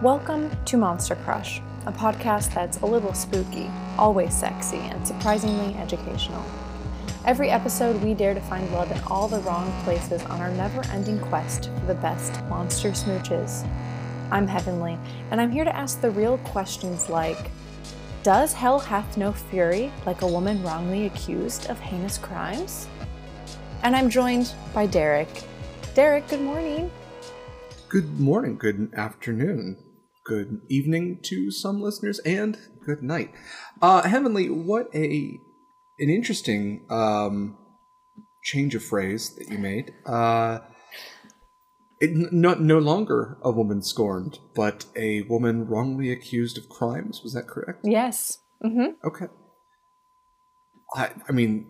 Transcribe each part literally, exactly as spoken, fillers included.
Welcome to Monster Crush, a podcast that's a little spooky, always sexy, and surprisingly educational. Every episode, we dare to find love in all the wrong places on our never-ending quest for the best monster smooches. I'm Heavenly, and I'm here to ask the real questions like, does hell hath no fury like a woman wrongly accused of heinous crimes? And I'm joined by Derek. Derek, good morning. Good morning, good afternoon, good evening to some listeners, and good night. Uh, Heavenly, what a an interesting um, change of phrase that you made. Uh, it, not no longer a woman scorned, but a woman wrongly accused of crimes. Was that correct? Yes. Mm-hmm. Okay. I, I mean,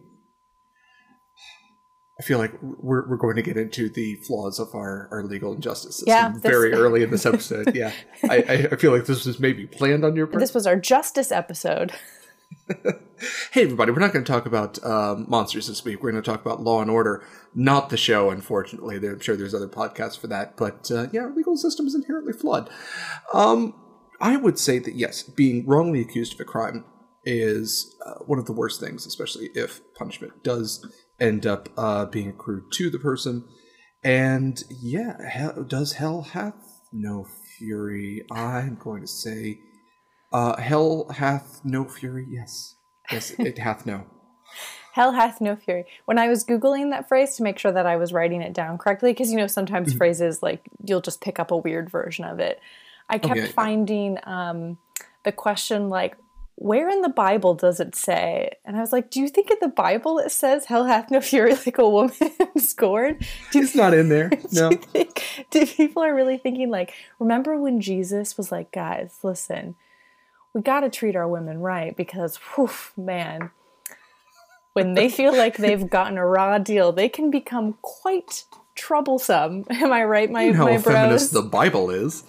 I feel like we're we're going to get into the flaws of our, our legal and justice system yeah, very early in this episode. Yeah, I, I feel like this was maybe planned on your part. This was our justice episode. Hey, everybody, we're not going to talk about um, monsters this week. We're going to talk about Law and Order, not the show, unfortunately. I'm sure there's other podcasts for that. But uh, yeah, our legal system is inherently flawed. Um, I would say that, yes, being wrongly accused of a crime is uh, one of the worst things, especially if punishment does end up uh, being accrued to the person. And yeah, hell, does hell hath no fury? I'm going to say uh, hell hath no fury. Yes. Yes, it hath no. Hell hath no fury. When I was Googling that phrase to make sure that I was writing it down correctly, because, you know, sometimes mm-hmm. phrases, like, you'll just pick up a weird version of it. I kept oh, yeah, finding yeah. Um, the question, like, where in the Bible does it say? And I was like, do you think in the Bible it says hell hath no fury like a woman scorned? Do it's not in there. No. Do, you think, do people are really thinking, like, remember when Jesus was like, guys, listen, we got to treat our women right because, whew, man, when they feel like they've gotten a raw deal, they can become quite troublesome. Am I right, my, you know my how bros? Feminist the Bible is.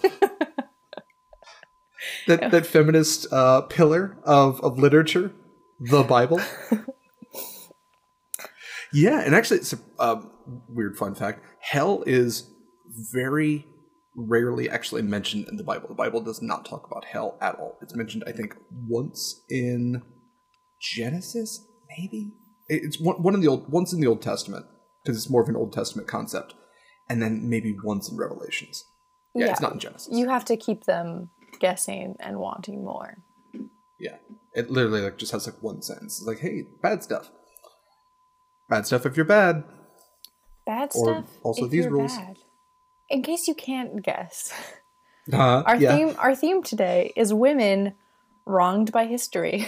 That that feminist uh, pillar of, of literature, the Bible. Yeah, and actually, it's a uh, weird fun fact. Hell is very rarely actually mentioned in the Bible. The Bible does not talk about hell at all. It's mentioned, I think, once in Genesis, maybe? It's one, one in the old once in the Old Testament, because it's more of an Old Testament concept, and then maybe once in Revelations. Yeah, yeah, it's not in Genesis. You have to keep them guessing and wanting more. Yeah, it literally like just has like one sentence. It's like, hey, bad stuff. Bad stuff if you're bad. Bad or stuff. Also if these you're rules. Bad. In case you can't guess, uh, our yeah. theme our theme today is women wronged by history.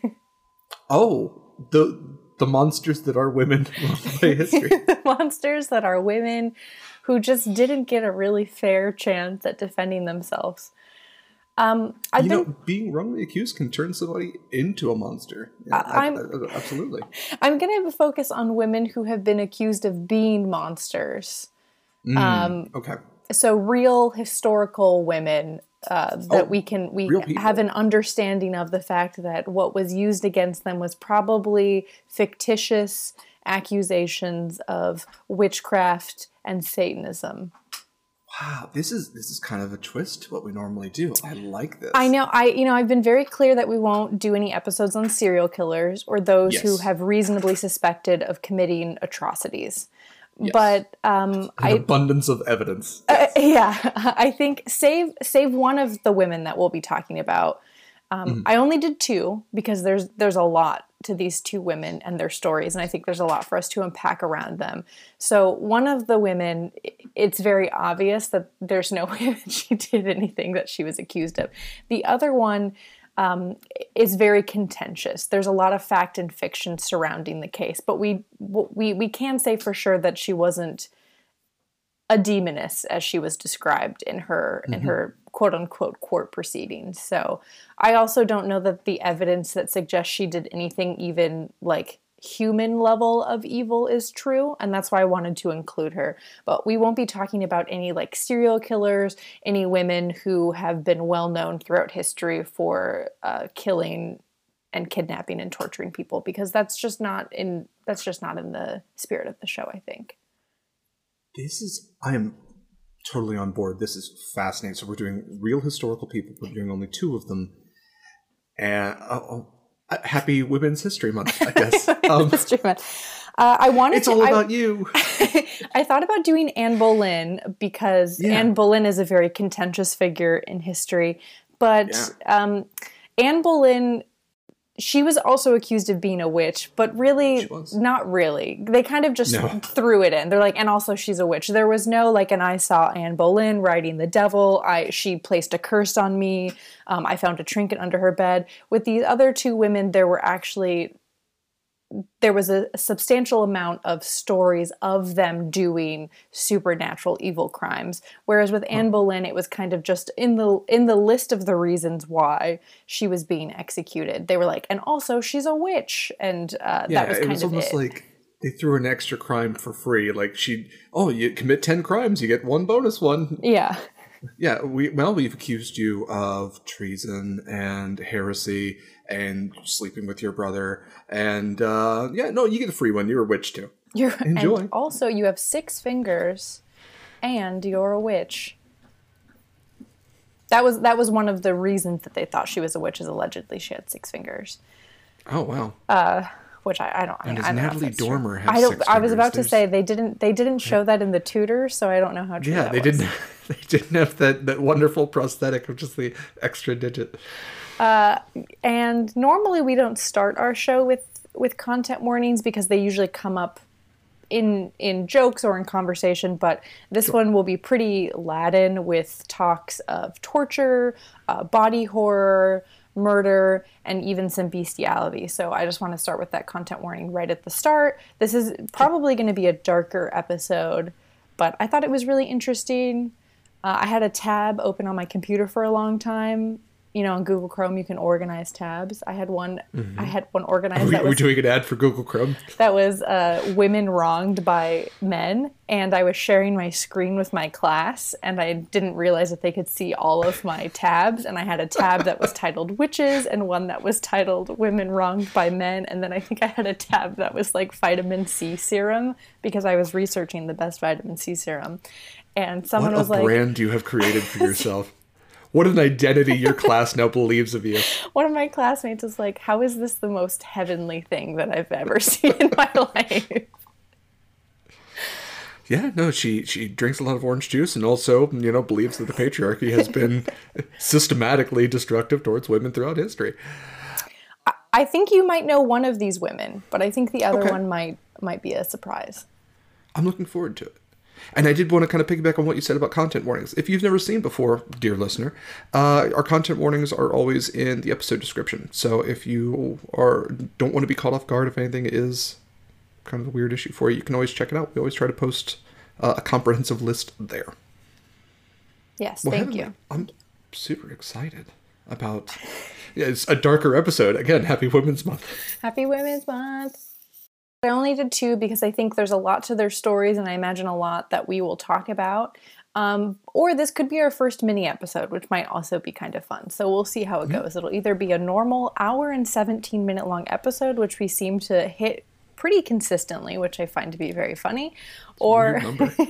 Oh, the the monsters that are women wronged by history. The monsters that are women who just didn't get a really fair chance at defending themselves. Um, I've you been, know, being wrongly accused can turn somebody into a monster. Yeah, I, I, I, absolutely. I'm going to focus on women who have been accused of being monsters. Mm, um, okay. So real historical women uh, that oh, we can we have an understanding of the fact that what was used against them was probably fictitious accusations of witchcraft and Satanism. Wow, this is this is kind of a twist to what we normally do. I like this. I know. I you know I've been very clear that we won't do any episodes on serial killers or those yes. who have reasonably suspected of committing atrocities. Yes. But um, An I, abundance of evidence. Yes. Uh, yeah, I think save save one of the women that we'll be talking about. Um, mm-hmm. I only did two because there's there's a lot to these two women and their stories, and I think there's a lot for us to unpack around them. So one of the women, it's very obvious that there's no way that she did anything that she was accused of. The other one um, is very contentious. There's a lot of fact and fiction surrounding the case, but we we we can say for sure that she wasn't a demoness as she was described in her mm-hmm. in her quote unquote court proceedings. So I also don't know that the evidence that suggests she did anything even like human level of evil is true, and that's why I wanted to include her. But we won't be talking about any like serial killers, any women who have been well known throughout history for uh, killing and kidnapping and torturing people, because that's just not in that's just not in the spirit of the show, I think. This is I'm totally on board. This is fascinating. So we're doing real historical people. We're doing only two of them. And oh, oh, happy Women's History Month, I guess. Um, History Month. Uh, I wanted it's to, all I, about you. I thought about doing Anne Boleyn because yeah. Anne Boleyn is a very contentious figure in history. But yeah. um, Anne Boleyn, she was also accused of being a witch, but really not really. They kind of just no. threw it in. They're like, and also she's a witch. There was no like, and I saw Anne Boleyn riding the devil. I she placed a curse on me. Um, I found a trinket under her bed. With these other two women, there were actually there was a, a substantial amount of stories of them doing supernatural evil crimes. Whereas with Anne Boleyn, it was kind of just in the in the list of the reasons why she was being executed. They were like, and also she's a witch, and uh, yeah, that was kind it was of almost it. like they threw an extra crime for free. Like she, oh, you commit ten crimes, you get one bonus one. Yeah. Yeah, we well, we've accused you of treason and heresy and sleeping with your brother, and uh, yeah, no, you get a free one. You're a witch too. You're enjoy. And also, you have six fingers, and you're a witch. That was that was one of the reasons that they thought she was a witch. Is allegedly she had six fingers. Oh wow. Uh, which I, I don't. And I, does I don't Natalie know Dormer have I don't. six I was about fingers? to say they didn't. They didn't show that in the Tudor, so I don't know how true yeah, that they was. didn't. They didn't have that, that wonderful prosthetic of just the extra digit. Uh, and normally we don't start our show with, with content warnings because they usually come up in in jokes or in conversation, but this sure. one will be pretty laden with talks of torture, uh, body horror, murder, and even some bestiality. So I just want to start with that content warning right at the start. This is probably going to be a darker episode, but I thought it was really interesting. Uh, I had a tab open on my computer for a long time. You know, on Google Chrome, you can organize tabs. I had one. Mm-hmm. I had one organized. Are we, that was, are we doing an ad for Google Chrome? That was uh, women wronged by men, and I was sharing my screen with my class, and I didn't realize that they could see all of my tabs. And I had a tab that was titled "Witches" and one that was titled "Women Wronged by Men," and then I think I had a tab that was like vitamin C serum because I was researching the best vitamin C serum. And someone what was like, "What a brand you have created for yourself." What an identity your class now believes of you. One of my classmates was like, how is this the most heavenly thing that I've ever seen in my life? Yeah, no, she, she drinks a lot of orange juice and also, you know, believes that the patriarchy has been systematically destructive towards women throughout history. I think you might know one of these women, but I think the other okay. one might might be a surprise. I'm looking forward to it. And I did want to kind of piggyback on what you said about content warnings. If you've never seen before, dear listener, uh, our content warnings are always in the episode description. So if you are don't want to be caught off guard if anything is kind of a weird issue for you, you can always check it out. We always try to post uh, a comprehensive list there. Yes, well, thank you. I'm super excited about yeah, it's a darker episode. Again, Happy Women's Month. Happy Women's Month. I only did two because I think there's a lot to their stories, and I imagine a lot that we will talk about. Um, or this could be our first mini episode, which might also be kind of fun. So we'll see how it mm-hmm. goes. It'll either be a normal hour and seventeen minute long episode, which we seem to hit pretty consistently, which I find to be very funny, or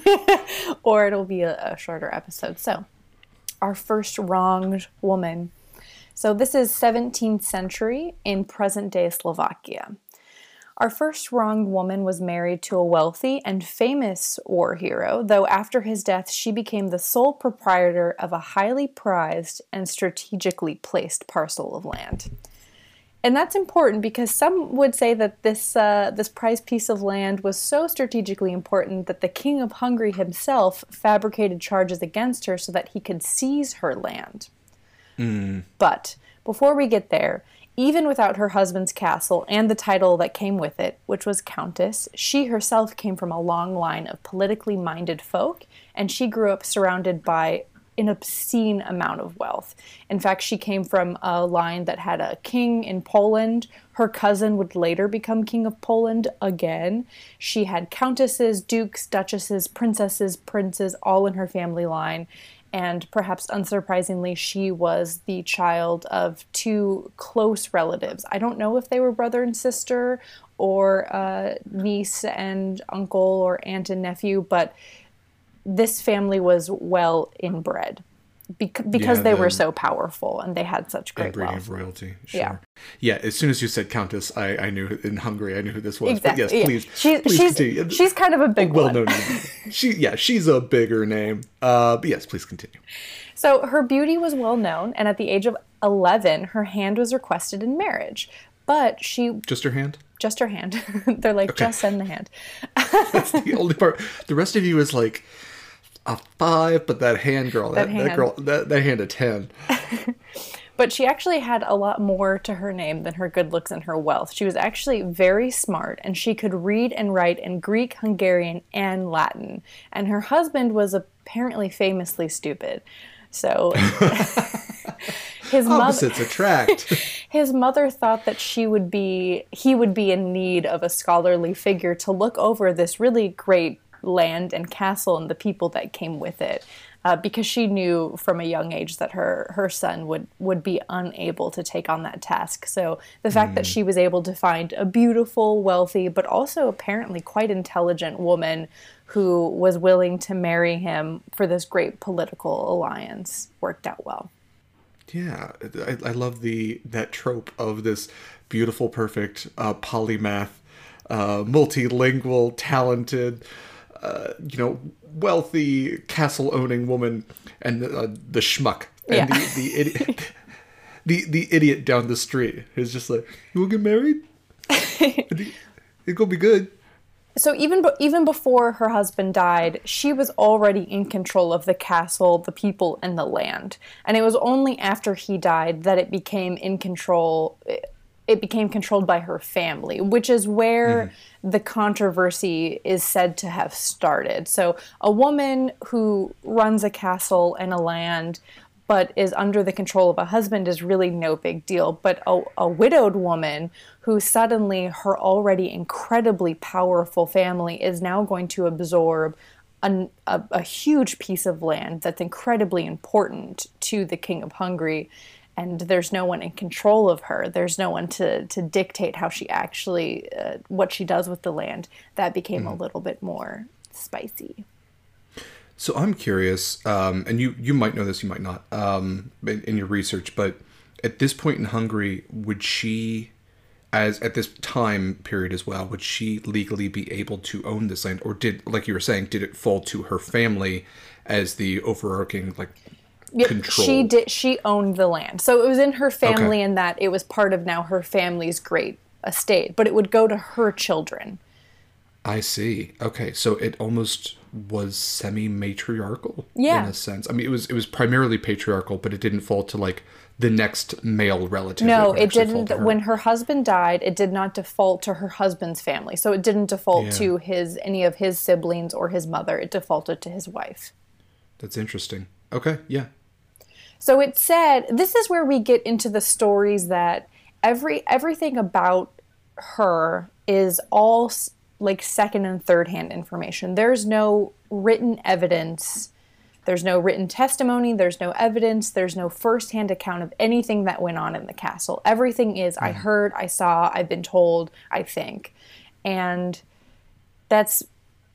or it'll be a, a shorter episode. So our first wronged woman. So this is seventeenth century in present-day Slovakia. Our first wronged woman was married to a wealthy and famous war hero, though after his death she became the sole proprietor of a highly prized and strategically placed parcel of land. And that's important because some would say that this uh, this prized piece of land was so strategically important that the king of Hungary himself fabricated charges against her so that he could seize her land. Mm. But before we get there, even without her husband's castle and the title that came with it, which was Countess, she herself came from a long line of politically minded folk, and she grew up surrounded by an obscene amount of wealth. In fact, she came from a line that had a king in Poland. Her cousin would later become king of Poland again. She had countesses, dukes, duchesses, princesses, princes, all in her family line. And perhaps unsurprisingly, she was the child of two close relatives. I don't know if they were brother and sister or uh, niece and uncle or aunt and nephew, but this family was well inbred. Bec- because Yeah, they the- were so powerful and they had such great Breeding wealth. of royalty. Sure. Yeah. Yeah. As soon as you said Countess, I, I knew in Hungary, I knew who this was. Exactly. But yes, please. She, please she's, continue. she's kind of a big well one. known. She, yeah, she's a bigger name. Uh, but yes, please continue. So her beauty was well known, and at the age of eleven, her hand was requested in marriage. But she... Just her hand? Just her hand. They're like, Okay. just send the hand. That's the only part. The rest of you is like a five, but that hand girl, that, That that, hand. girl, that, that hand a ten. But she actually had a lot more to her name than her good looks and her wealth. She was actually very smart, and she could read and write in Greek, Hungarian, and Latin. And her husband was apparently famously stupid. So his mother, Opposites attract. his mother thought that she would be, he would be in need of a scholarly figure to look over this really great land and castle and the people that came with it. Uh, because she knew from a young age that her, her son would, would be unable to take on that task. So the fact that she was able to find a beautiful, wealthy, but also apparently quite intelligent woman who was willing to marry him for this great political alliance worked out well. Yeah, I, I love the that trope of this beautiful, perfect uh, polymath, uh, multilingual, talented, uh, you know, wealthy castle-owning woman, and uh, the schmuck, and Yeah. the the idiot, the the idiot down the street who's just like, "You will get married? It's gonna be good." So even be- even before her husband died, she was already in control of the castle, the people, and the land. And it was only after he died that it became in control. It became controlled by her family, which is where mm-hmm. the controversy is said to have started. So a woman who runs a castle and a land, but is under the control of a husband is really no big deal. But a, a widowed woman who suddenly her already incredibly powerful family is now going to absorb an, a, a huge piece of land that's incredibly important to the King of Hungary. And there's no one in control of her. There's no one to, to dictate how she actually, uh, what she does with the land. That became mm. a little bit more spicy. So I'm curious, um, and you, you might know this, you might not, um, in, in your research, but at this point in Hungary, would she, as at this time period as well, would she legally be able to own this land? Or did, like you were saying, did it fall to her family as the overarching, like, Yep, control? She did. She owned the land. So it was in her family Okay. in that it was part of now her family's great estate, but it would go to her children. I see. Okay, so it almost was semi-matriarchal Yeah. in a sense. I mean, it was it was primarily patriarchal, but it didn't fall to like the next male relative. No, would it actually fall didn't. to her. When her husband died, it did not default to her husband's family. So it didn't default Yeah. to his any of his siblings or his mother. It defaulted to his wife. That's interesting. Okay, yeah. So it said, this is where we get into the stories that every everything about her is all s- like second and third hand information. There's no written evidence. There's no written testimony. There's no evidence. There's no firsthand account of anything that went on in the castle. Everything is, I heard, I saw, I've been told, I think. And that's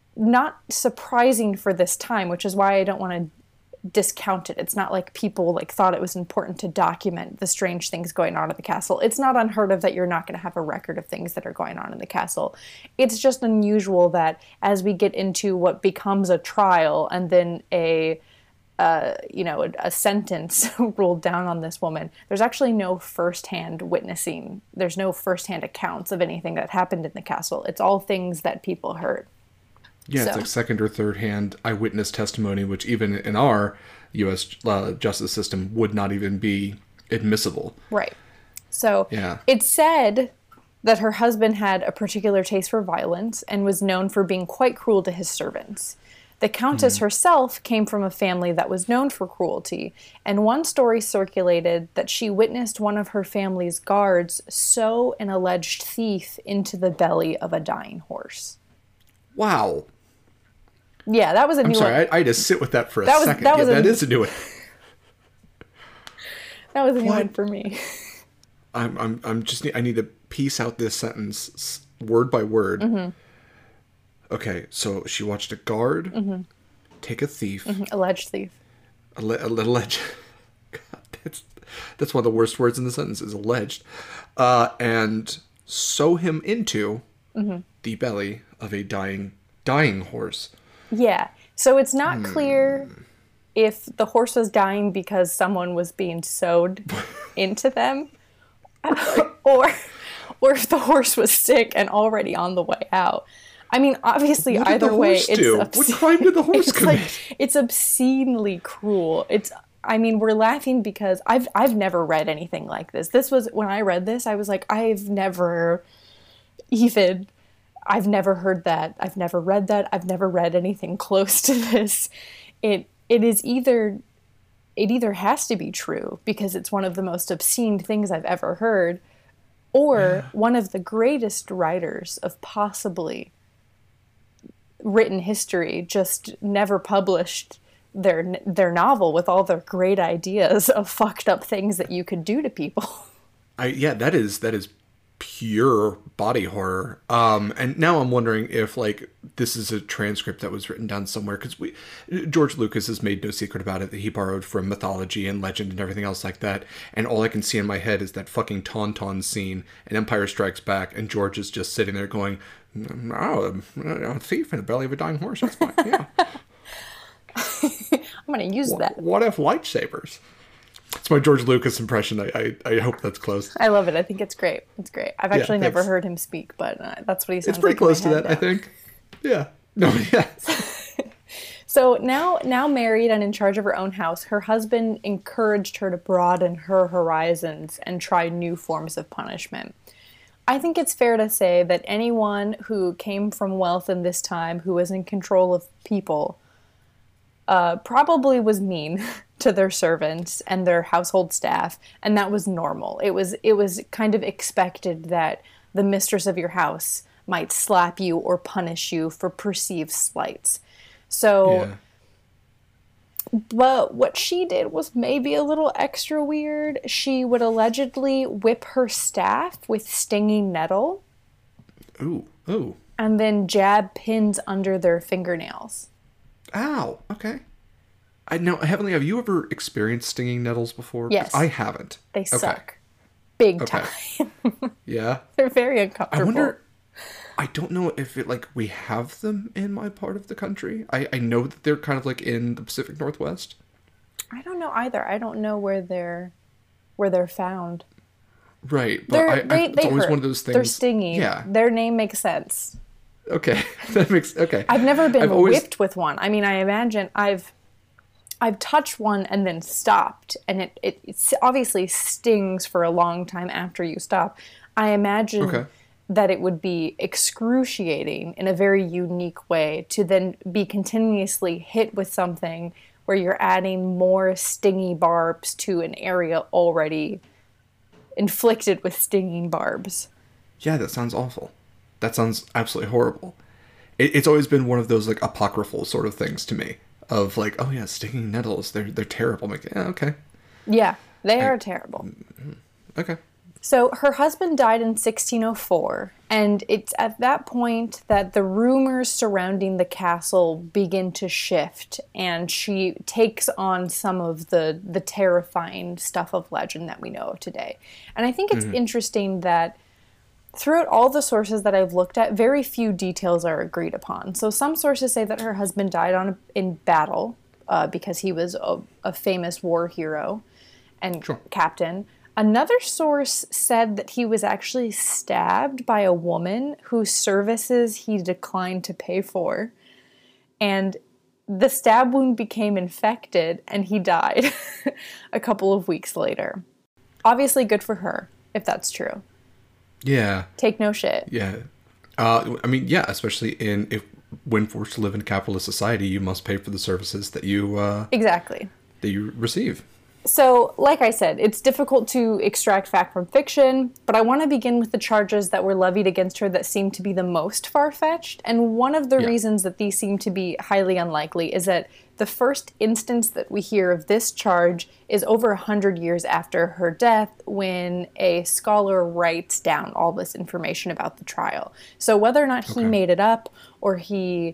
not surprising for this time, which is why I don't want to discount it. It's not like people like thought it was important to document the strange things going on at the castle. It's not unheard of that you're not going to have a record of things that are going on in the castle. It's just unusual that as we get into what becomes a trial and then a uh, you know a, a sentence ruled down on this woman, there's actually no firsthand witnessing. There's no firsthand accounts of anything that happened in the castle. It's all things that people heard. Yeah, So- it's like second or third hand eyewitness testimony, which even in our U S uh, justice system would not even be admissible. Right. So Yeah. it said that her husband had a particular taste for violence and was known for being quite cruel to his servants. The Countess herself came from a family that was known for cruelty, and one story circulated that she witnessed one of her family's guards sew an alleged thief into the belly of a dying horse. Wow. Yeah, that was a I'm new sorry, one. I, I had to sit with that for a That was- second. that yeah, was a- that is a new one. That was a new What? one for me. I'm, I'm, I'm just, I need to piece out this sentence s- word by word. Mm-hmm. Okay, so she watched a guard take a thief, mm-hmm. alleged thief, a, a little alleged. God, that's that's one of the worst words in the sentence is alleged, uh, and sew him into mm-hmm. the belly of a dying dying horse. Yeah. So it's not mm. clear if the horse was dying because someone was being sewed into them, or or if the horse was sick and already on the way out. I mean, obviously, what either way, it's do? Obscene. What crime did the horse it's commit? Like, it's obscenely cruel. It's. I mean, we're laughing because I've I've never read anything like this. This was when I read this, I was like, I've never even. I've never heard that. I've never read that. I've never read anything close to this. It it is either it either has to be true because it's one of the most obscene things I've ever heard, or yeah. one of the greatest writers of possibly written history just never published their their novel with all their great ideas of fucked up things that you could do to people. I yeah, that is that is pure body horror. Um, and now I'm wondering if like this is a transcript that was written down somewhere because we George Lucas has made no secret about it that he borrowed from mythology and legend and everything else like that. And all I can see in my head is that fucking Tauntaun scene in Empire Strikes Back, and George is just sitting there going, "Oh, a thief in the belly of a dying horse. That's fine." Yeah. I'm gonna use what, that. What if lightsabers? It's my George Lucas impression. I, I I hope that's close. I love it. I think it's great. It's great. I've actually yeah, never heard him speak, but uh, that's what he sounds like. It's pretty like close to that, now. I think. Yeah. No, yeah. So now, now married and in charge of her own house, her husband encouraged her to broaden her horizons and try new forms of punishment. I think it's fair to say that anyone who came from wealth in this time, who was in control of people, uh, probably was mean to their servants and their household staff, and that was normal. It was it was kind of expected that the mistress of your house might slap you or punish you for perceived slights. So, yeah. But what she did was maybe a little extra weird. She would allegedly whip her staff with stinging nettle. Ooh, ooh. And then jab pins under their fingernails. Ow, okay. I know, Heavenly, have you ever experienced stinging nettles before? Yes. I haven't. They okay. suck. Big okay. time. Yeah? They're very uncomfortable. I wonder, I don't know if it, like, we have them in my part of the country. I, I know that they're kind of, like, in the Pacific Northwest. I don't know either. I don't know where they're, where they're found. Right. But I, they, I, it's they always hurt. one of those things. They're stingy. Yeah. Their name makes sense. Okay. That makes, okay. I've never been I've always... whipped with one. I mean, I imagine I've, I've touched one and then stopped, and it, it, it obviously stings for a long time after you stop. I imagine okay. that it would be excruciating in a very unique way to then be continuously hit with something where you're adding more stingy barbs to an area already inflicted with stinging barbs. Yeah, that sounds awful. That sounds absolutely horrible. It, it's always been one of those like apocryphal sort of things to me. Of like, oh yeah, stinging nettles, they're they're terrible. I'm like, yeah, okay. Yeah, they are I, terrible. Okay. So her husband died in sixteen oh four, and it's at that point that the rumors surrounding the castle begin to shift, and she takes on some of the the terrifying stuff of legend that we know of today. And I think it's mm-hmm. interesting that throughout all the sources that I've looked at, very few details are agreed upon. So some sources say that her husband died on a, in battle uh, because he was a, a famous war hero and sure. captain. Another source said that he was actually stabbed by a woman whose services he declined to pay for. And the stab wound became infected and he died a couple of weeks later. Obviously good for her, if that's true. Yeah. Take no shit. Yeah. Uh, I mean, yeah, especially in if when forced to live in capitalist society, you must pay for the services that you uh, exactly that you receive. So, like I said, it's difficult to extract fact from fiction, but I want to begin with the charges that were levied against her that seem to be the most far-fetched. And one of the yeah. reasons that these seem to be highly unlikely is that the first instance that we hear of this charge is over a hundred years after her death, when a scholar writes down all this information about the trial. So whether or not he okay. made it up or he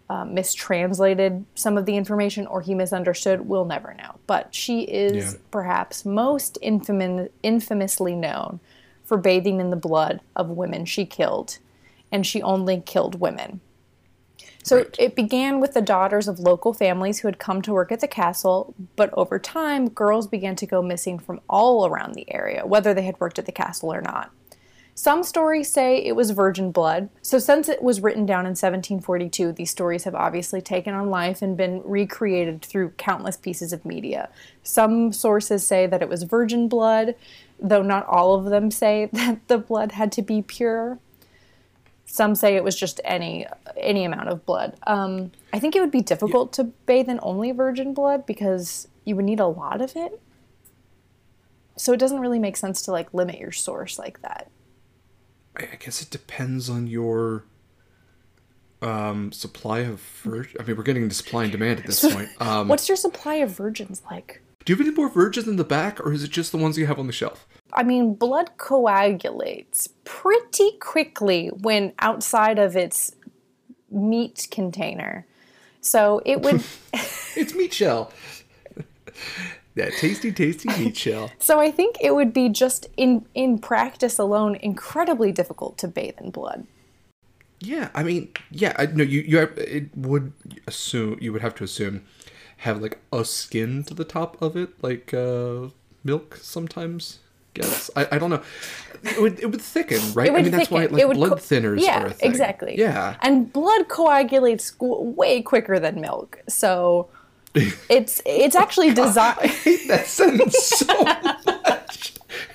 uh, mistranslated some of the information or he misunderstood. We'll never know. But she is yeah. perhaps most infam- infamously known for bathing in the blood of women she killed, and she only killed women. So right. it began with the daughters of local families who had come to work at the castle, but over time, girls began to go missing from all around the area, whether they had worked at the castle or not. Some stories say it was virgin blood, so since it was written down in seventeen forty-two, these stories have obviously taken on life and been recreated through countless pieces of media. Some sources say that it was virgin blood, though not all of them say that the blood had to be pure. Some say it was just any any amount of blood. Um, I think it would be difficult yeah. to bathe in only virgin blood because you would need a lot of it. So it doesn't really make sense to like limit your source like that. I guess it depends on your um, supply of virgin. I mean, we're getting into supply and demand at this point. Um, What's your supply of virgins like? Do you have any more virgins in the back, or is it just the ones you have on the shelf? I mean, blood coagulates pretty quickly when outside of its meat container. So it would... It's meat shell. That tasty, tasty meat shell. So I think it would be just, in, in practice alone, incredibly difficult to bathe in blood. Yeah, I mean, yeah, I, no, you, you have, it would assume, you would have to assume, have like a skin to the top of it, like uh, milk sometimes. Guess I, I don't know. It would it would thicken, right? It would I mean, that's thicken. why like it would blood co- thinners yeah, are a thing. Exactly. Yeah, and blood coagulates way quicker than milk, so it's it's actually designed. I hate that sentence so much.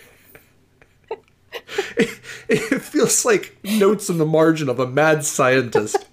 It, it feels like notes in the margin of a mad scientist.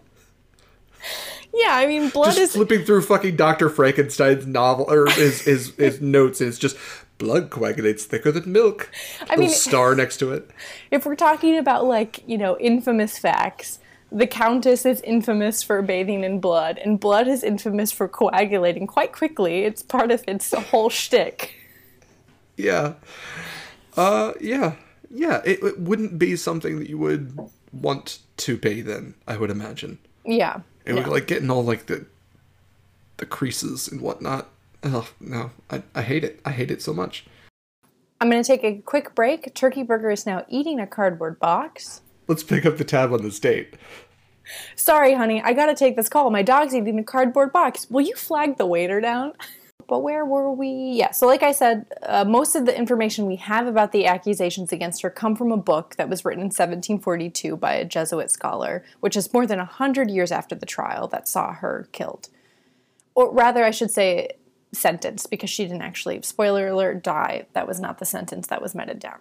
Yeah, I mean, blood just is flipping through fucking Doctor Frankenstein's novel or his his, his notes, and it's just blood coagulates thicker than milk. I mean, little star next to it. If we're talking about like you know infamous facts, the Countess is infamous for bathing in blood, and blood is infamous for coagulating quite quickly. It's part of its whole shtick. Yeah, uh, yeah, yeah. It, it wouldn't be something that you would want to bathe in, I would imagine. Yeah. It would no. like getting all like the the creases and whatnot. Oh no, I, I hate it. I hate it so much. I'm going to take a quick break. Turkey Burger is now eating a cardboard box. Let's pick up the tab on this date. Sorry, honey, I got to take this call. My dog's eating a cardboard box. Will you flag the waiter down? But where were we? Yeah, so like I said, uh, most of the information we have about the accusations against her come from a book that was written in seventeen forty-two by a Jesuit scholar, which is more than one hundred years after the trial that saw her killed. Or rather, I should say sentenced, because she didn't actually, spoiler alert, die. That was not the sentence that was meted down.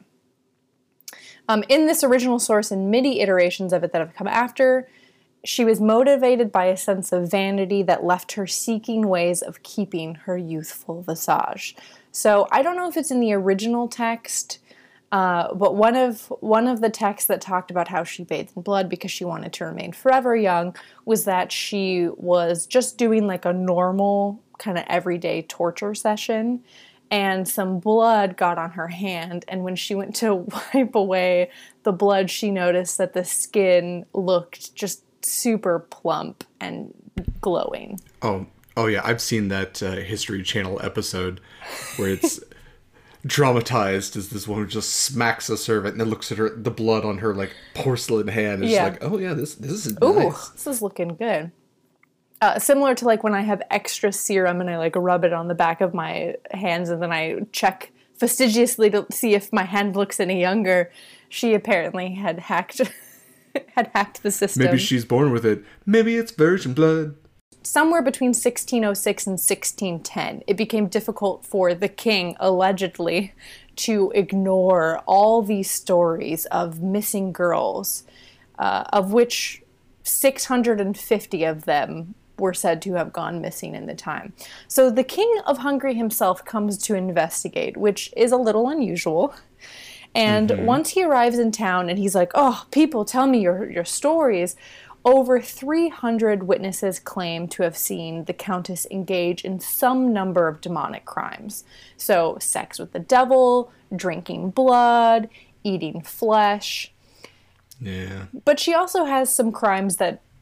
Um, in this original source and many iterations of it that have come after, she was motivated by a sense of vanity that left her seeking ways of keeping her youthful visage. So I don't know if it's in the original text, uh, but one of one of the texts that talked about how she bathed in blood because she wanted to remain forever young was that she was just doing like a normal kind of everyday torture session, and some blood got on her hand, and when she went to wipe away the blood, she noticed that the skin looked just super plump and glowing. Oh, oh yeah, I've seen that uh, History Channel episode where it's dramatized as this woman just smacks a servant and then looks at her, the blood on her like porcelain hand, and yeah. she's like, "Oh yeah, this this is Ooh, nice. This is looking good." Uh, similar to like when I have extra serum and I like rub it on the back of my hands and then I check fastidiously to see if my hand looks any younger. She apparently had hacked. had hacked the system. Maybe she's born with it. Maybe it's virgin blood. Somewhere between sixteen oh six and sixteen ten, it became difficult for the king, allegedly, to ignore all these stories of missing girls, uh, of which six hundred fifty of them were said to have gone missing in the time. So the king of Hungary himself comes to investigate, which is a little unusual. And mm-hmm. once he arrives in town and he's like, "Oh, people, tell me your, your stories," over three hundred witnesses claim to have seen the Countess engage in some number of demonic crimes. So sex with the devil, drinking blood, eating flesh. Yeah. But she also has some crimes that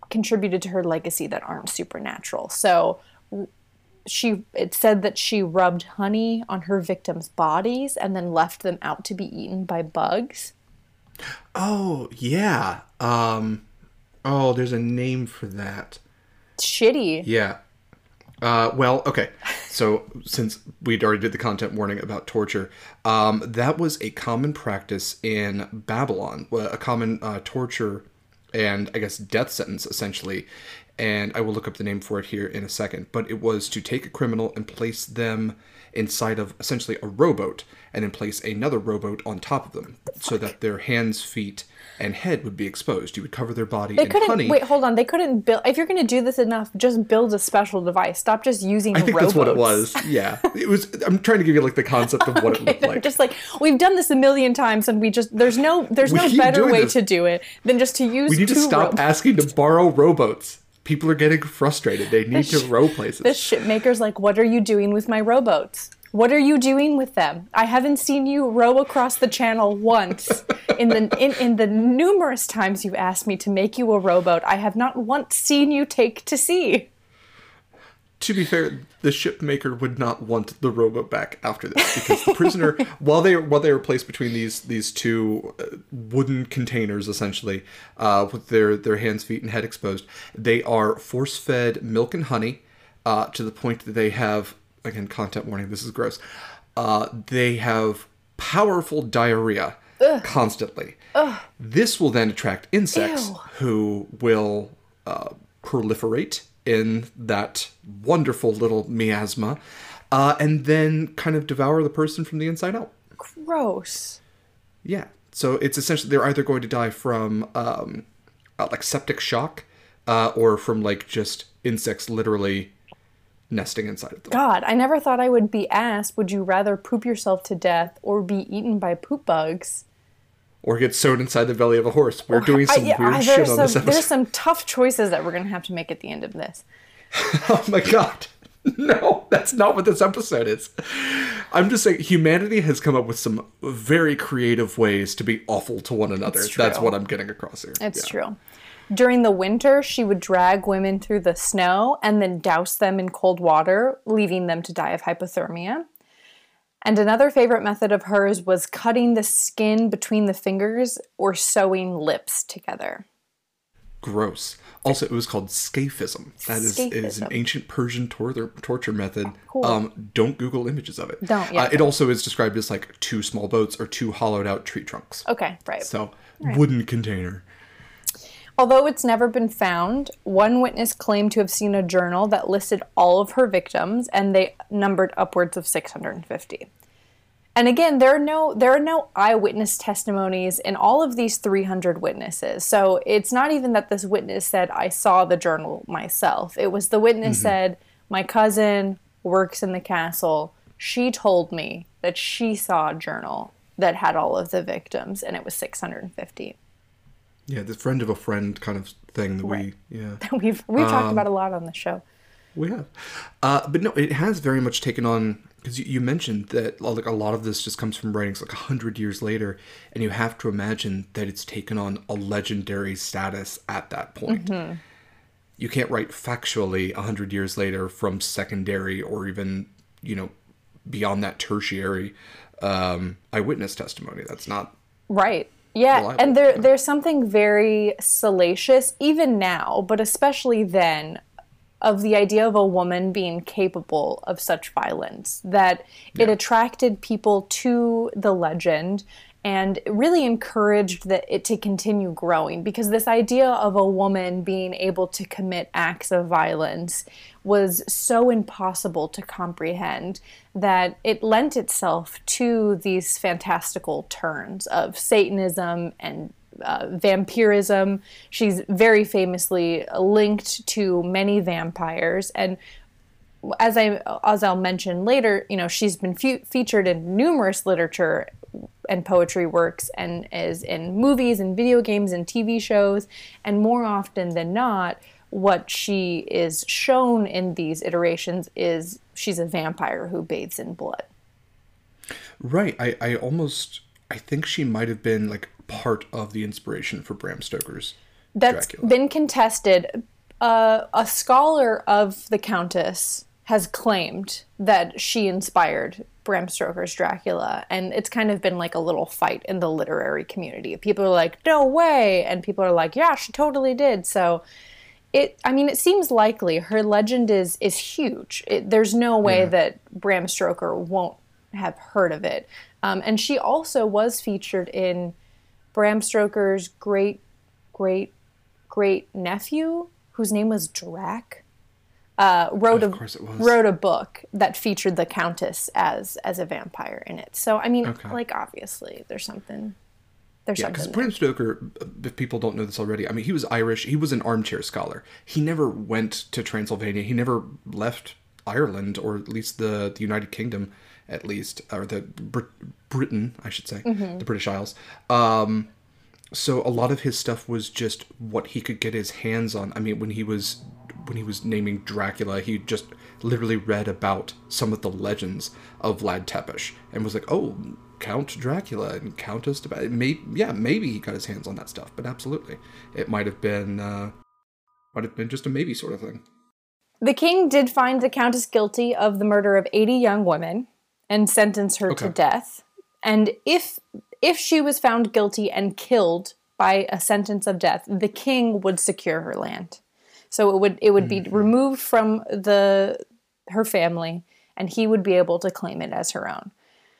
contributed to her legacy that aren't supernatural. So she it said that she rubbed honey on her victims' bodies and then left them out to be eaten by bugs. Oh, yeah. Um, oh, there's a name for that. Shitty. Yeah. Uh, well, okay. So since we'd already did the content warning about torture, um, that was a common practice in Babylon, a common uh, torture and I guess death sentence, essentially. And I will look up the name for it here in a second. But it was to take a criminal and place them inside of essentially a rowboat, and then place another rowboat on top of them, so that their hands, feet, and head would be exposed. You would cover their body they in couldn't, honey. Wait, hold on. They couldn't build... If you're going to do this enough, just build a special device. Stop just using I think rowboats. that's what it was. Yeah. It was. I'm trying to give you like the concept of what okay, it looked like. Just like, we've done this a million times, and we just... There's no There's We no keep better doing way this. to do it than just to use We need two to stop rowboats. asking to borrow rowboats. People are getting frustrated. They need to row places. The shipmaker's like, what are you doing with my rowboats? What are you doing with them? I haven't seen you row across the channel once. In the in, in the numerous times you've asked me to make you a rowboat, I have not once seen you take to sea. To be fair, the shipmaker would not want the rowboat back after this, because the prisoner, while they while they were placed between these these two uh, wooden containers, essentially, uh, with their their hands, feet, and head exposed, they are force fed milk and honey, uh, to the point that they have, again, content warning, this is gross. Uh, they have powerful diarrhea Ugh. constantly. Ugh. This will then attract insects Ew. who will uh, proliferate in that wonderful little miasma, uh, and then kind of devour the person from the inside out. Gross. Yeah. So it's essentially, they're either going to die from um, uh, like septic shock, uh, or from like just insects literally nesting inside of them. God, I never thought I would be asked, would you rather poop yourself to death or be eaten by poop bugs? Or get sewed inside the belly of a horse. We're doing some I, yeah, weird I, shit on some, this episode. There's some tough choices that we're going to have to make at the end of this. Oh my god. No, that's not what this episode is. I'm just saying, humanity has come up with some very creative ways to be awful to one another. That's what I'm getting across here. It's yeah. true. During the winter, she would drag women through the snow and then douse them in cold water, leaving them to die of hypothermia. And another favorite method of hers was cutting the skin between the fingers or sewing lips together. Gross. Also, it was called scaphism. That is, is an ancient Persian tor- torture method. Cool. Um, don't Google images of it. Don't, yeah. Uh, it also is described as like two small boats or two hollowed out tree trunks. Okay, right. So, right. wooden container. Although it's never been found, one witness claimed to have seen a journal that listed all of her victims, and they numbered upwards of six hundred fifty. And again, there are no there are no eyewitness testimonies in all of these three hundred witnesses. So it's not even that this witness said, I saw the journal myself. It was the witness mm-hmm. said, my cousin works in the castle. She told me that she saw a journal that had all of the victims, and it was six hundred fifty. Yeah, the friend of a friend kind of thing that right. we, yeah. we've we've um, talked about a lot on the show. We have. Uh, but no, it has very much taken on, because you, you mentioned that like a lot of this just comes from writings like a hundred years later, and you have to imagine that it's taken on a legendary status at that point. Mm-hmm. You can't write factually a hundred years later from secondary or even, you know, beyond that tertiary um, eyewitness testimony. That's not right. Yeah, reliable. And there there's something very salacious, even now, but especially then, of the idea of a woman being capable of such violence, that yeah. it attracted people to the legend and really encouraged that it to continue growing, because this idea of a woman being able to commit acts of violence was so impossible to comprehend that it lent itself to these fantastical turns of Satanism and Uh, vampirism. She's very famously linked to many vampires, and as I as I'll mention later, you know, she's been fe- featured in numerous literature and poetry works, and is in movies and video games and T V shows, and more often than not, what she is shown in these iterations is she's a vampire who bathes in blood. Right. I, I almost I think she might have been like part of the inspiration for Bram Stoker's That's Dracula. been contested. Uh, a scholar of the Countess has claimed that she inspired Bram Stoker's Dracula, and it's kind of been like a little fight in the literary community. People are like, no way, and people are like, yeah, she totally did. So it, I mean, it seems likely. Her legend is is huge. It, there's no way Yeah. that Bram Stoker won't have heard of it. Um, and she also was featured in Bram Stoker's great, great, great nephew, whose name was Drac. Uh, wrote Of a course it was. wrote a book that featured the Countess as as a vampire in it. So I mean, Okay. like obviously, there's something. There's Yeah, because something. Bram There. Stoker, if people don't know this already, I mean, he was Irish. He was an armchair scholar. He never went to Transylvania. He never left Ireland, or at least the, the United Kingdom, at least, or the Brit- Britain, I should say, Mm-hmm. the British Isles. Um, so a lot of his stuff was just what he could get his hands on. I mean, when he was when he was naming Dracula, he just literally read about some of the legends of Vlad Tepes and was like, "Oh, Count Dracula and Countess." Maybe, yeah, maybe he got his hands on that stuff, but absolutely, it might have been uh, might have been just a maybe sort of thing. The king did find the Countess guilty of the murder of eighty young women and sentenced her Okay. to death. And if if she was found guilty and killed by a sentence of death, the king would secure her land. So it would it would be removed from the her family, and he would be able to claim it as her own.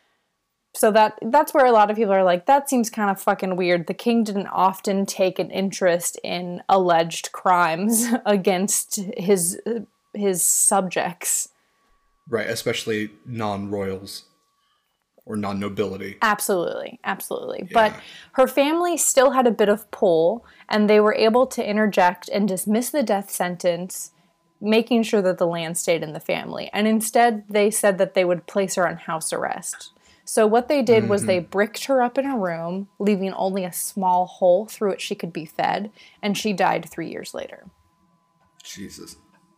So that that's where a lot of people are like, that seems kind of fucking weird. The king didn't often take an interest in alleged crimes against his his subjects. Right, especially non-royals or non-nobility. Absolutely, absolutely. Yeah. But her family still had a bit of pull, and they were able to interject and dismiss the death sentence, making sure that the land stayed in the family. And instead, they said that they would place her on house arrest. So what they did was they bricked her up in a room, leaving only a small hole through which she could be fed, and she died three years later. Jesus.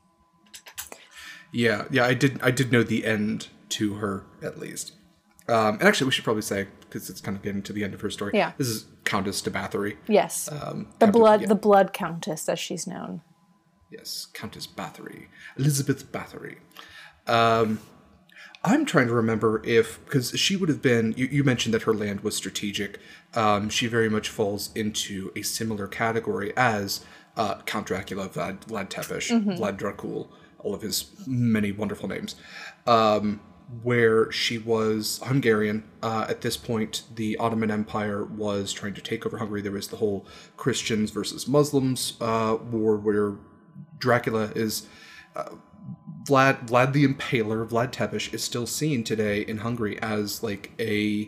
Yeah, yeah, I did. I did know the end to her at least. Um, and actually, we should probably say, because it's kind of getting to the end of her story. Yeah. This is Countess de Bathory. Yes, Um, the Countess- blood, yeah. the blood countess, as she's known. Yes, Countess Bathory. Elizabeth Bathory. Um, I'm trying to remember if, because she would have been, you, you mentioned that her land was strategic. Um, she very much falls into a similar category as uh, Count Dracula, Vlad, Vlad Tepes, Vlad Dracul, all of his many wonderful names. Um, where she was Hungarian. Uh, at this point, the Ottoman Empire was trying to take over Hungary. There was the whole Christians versus Muslims uh, war, where Dracula is uh, Vlad Vlad the Impaler, Vlad Tepes, is still seen today in Hungary as like a,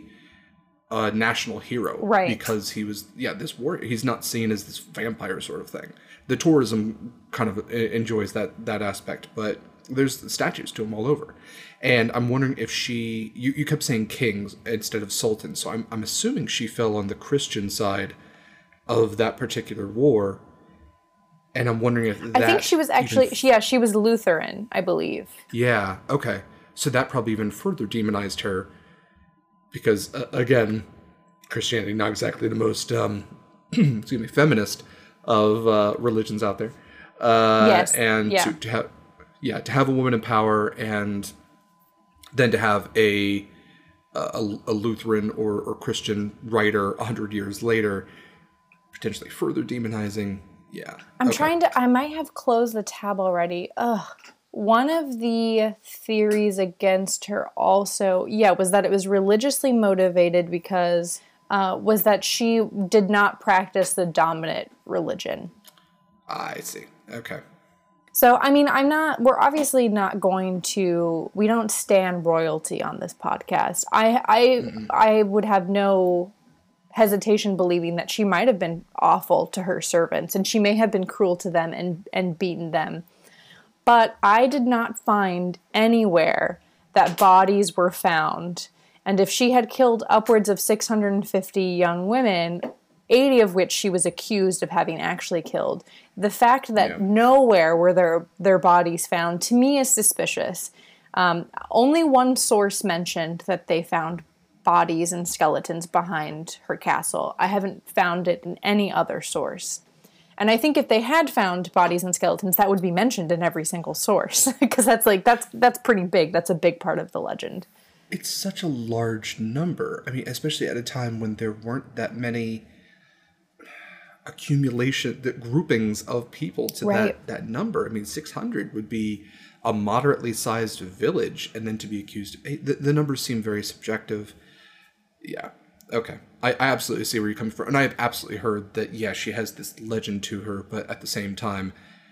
a national hero, Right. Because he was yeah this warrior. He's not seen as this vampire sort of thing. The tourism kind of enjoys that that aspect, but there's statues to him all over. And I'm wondering if she, you, you kept saying kings instead of sultans, so I'm, I'm assuming she fell on the Christian side of that particular war. And I'm wondering if that I think she was even actually, f- she, yeah, she was Lutheran, I believe. yeah, okay. So that probably even further demonized her because, uh, again, Christianity, not exactly the most, um, excuse me, feminist of uh, religions out there. Uh, Yes, And yeah. to, to have, yeah, to have a woman in power and then to have a a, a Lutheran or, or Christian writer a hundred years later, potentially further demonizing. Yeah, I'm okay. trying to, I might have closed the tab already. Ugh. One of the theories against her also, yeah, was that it was religiously motivated because, uh, was that she did not practice the dominant religion. I see. Okay. So, I mean, I'm not, we're obviously not going to, we don't stand royalty on this podcast. I, I, Mm-hmm. I would have no hesitation believing that she might have been awful to her servants and she may have been cruel to them and, and beaten them. But I did not find anywhere that bodies were found. And if she had killed upwards of six hundred fifty young women, eighty of which she was accused of having actually killed, the fact that Yeah. nowhere were their, their bodies found, to me is suspicious. Um, only one source mentioned that they found bodies and skeletons behind her castle. I haven't found it in any other source. And I think if they had found bodies and skeletons, that would be mentioned in every single source, because that's like that's that's pretty big. That's a big part of the legend. It's such a large number. I mean, especially at a time when there weren't that many accumulation, the groupings of people to Right. that, that number. I mean, six hundred would be a moderately sized village, and then to be accused, the, the numbers seem very subjective. Yeah. Okay. I, I absolutely see where you're coming from. And I have absolutely heard that, yeah, she has this legend to her, but at the same time,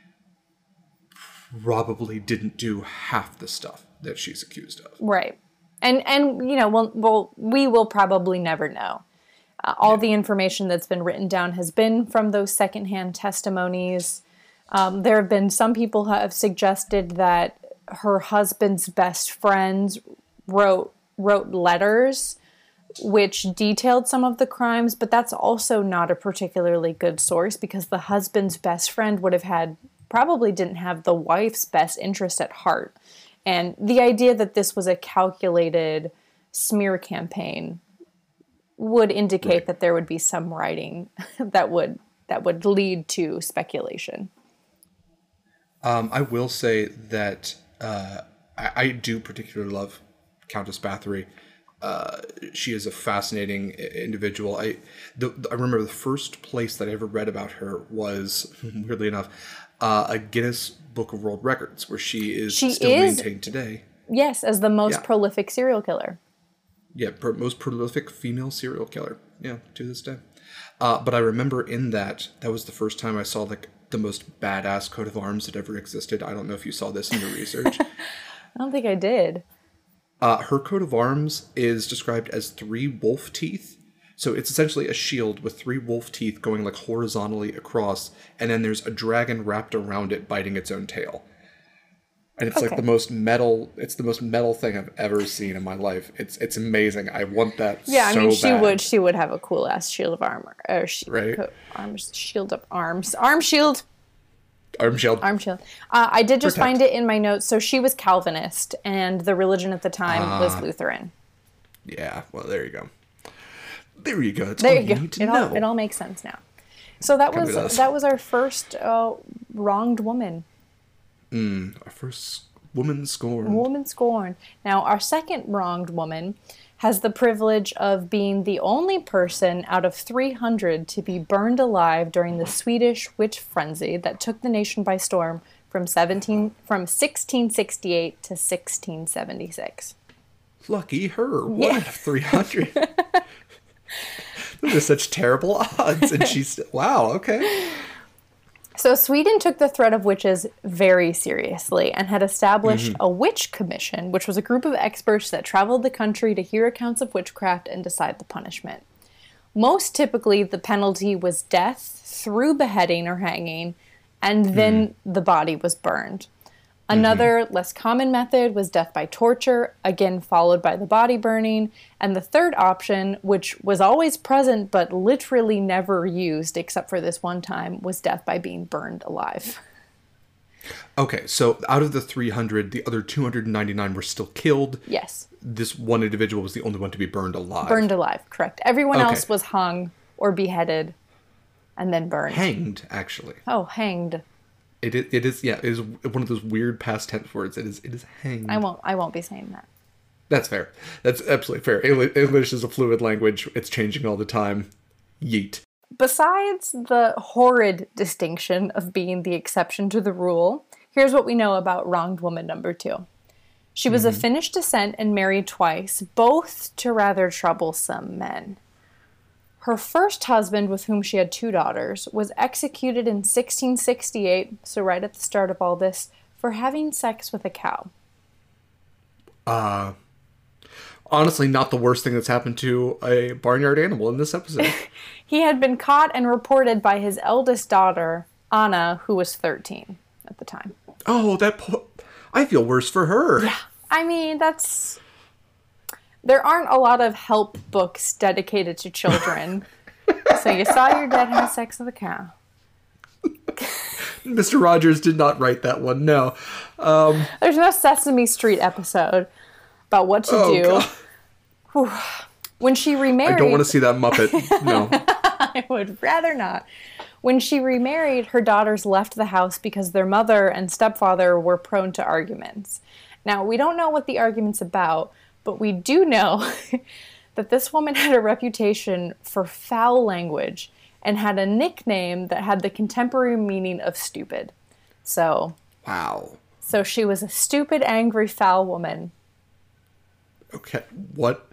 probably didn't do half the stuff that she's accused of. Right. And, and you know, we'll, we'll, we will probably never know. Uh, all yeah. the information that's been written down has been from those secondhand testimonies. Um, there have been some people who have suggested that her husband's best friends wrote wrote letters which detailed some of the crimes, but that's also not a particularly good source, because the husband's best friend would have had, probably didn't have the wife's best interest at heart. And the idea that this was a calculated smear campaign would indicate right. that there would be some writing that would that would lead to speculation. Um, I will say that uh, I, I do particularly love Countess Bathory. Uh, she is a fascinating individual. I the, I remember the first place that I ever read about her was, weirdly enough, uh, a Guinness Book of World Records, where she is she still is, maintained today. Yes, as the most yeah. prolific serial killer. Yeah, per, most prolific female serial killer. Yeah, to this day. Uh, but I remember in that, that was the first time I saw like the most badass coat of arms that ever existed. I don't know if you saw this in your research. I don't think I did. Uh, her coat of arms is described as three wolf teeth. So it's essentially a shield with three wolf teeth going like horizontally across, and then there's a dragon wrapped around it biting its own tail. And it's okay. like the most metal, it's the most metal thing I've ever seen in my life. It's it's amazing. I want that yeah, so I mean, she bad. would she would have a cool ass shield of armor. Or she, right? Coat, arms, shield of arms. Arm shield. Arm shield. Arm shield. Uh, I did just Protect. find it in my notes. So she was Calvinist, and the religion at the time uh, was Lutheran. Yeah, well, there you go. There you go. That's there all you you go. need to it know. all it all makes sense now. So that Come was that was our first uh, wronged woman. Mm, our first woman scorned. Woman scorned. Now our second wronged woman has the privilege of being the only person out of three hundred to be burned alive during the Swedish witch frenzy that took the nation by storm from seventeen from sixteen sixty-eight to sixteen seventy-six. Lucky her. One yeah. out of three hundred. Those are such terrible odds. And she's, wow, okay. So Sweden took the threat of witches very seriously and had established mm-hmm. a witch commission, which was a group of experts that traveled the country to hear accounts of witchcraft and decide the punishment. Most typically, the penalty was death through beheading or hanging, and then mm. the body was burned. Another, mm-hmm. less common method was death by torture, again followed by the body burning. And the third option, which was always present but literally never used except for this one time, was death by being burned alive. Okay, so out of the three hundred, the other two hundred ninety-nine were still killed. Yes. This one individual was the only one to be burned alive. Burned alive, correct. Everyone okay. else was hung or beheaded and then burned. Hanged, actually. Oh, hanged. It is, it is, yeah, it is one of those weird past tense words. It is, it is hanged. I won't, I won't be saying that. That's fair. That's absolutely fair. English is a fluid language. It's changing all the time. Yeet. Besides the horrid distinction of being the exception to the rule, here's what we know about wronged woman number two. She was mm-hmm. of Finnish descent and married twice, both to rather troublesome men. Her first husband, with whom she had two daughters, was executed in sixteen sixty-eight, so right at the start of all this, for having sex with a cow. Uh, honestly, not the worst thing that's happened to a barnyard animal in this episode. He had been caught and reported by his eldest daughter, Anna, who was thirteen at the time. Oh, that po- I feel worse for her. Yeah, I mean, that's... There aren't a lot of help books dedicated to children. So you saw your dad have sex with a cow. Mister Rogers did not write that one, no. Um, There's no Sesame Street episode about what to oh, do. When she remarried... I don't want to see that Muppet, no. I would rather not. When she remarried, her daughters left the house because their mother and stepfather were prone to arguments. Now, we don't know what the argument's about, but we do know that this woman had a reputation for foul language and had a nickname that had the contemporary meaning of stupid. So, wow. So she was a stupid, angry, foul woman. Okay, what?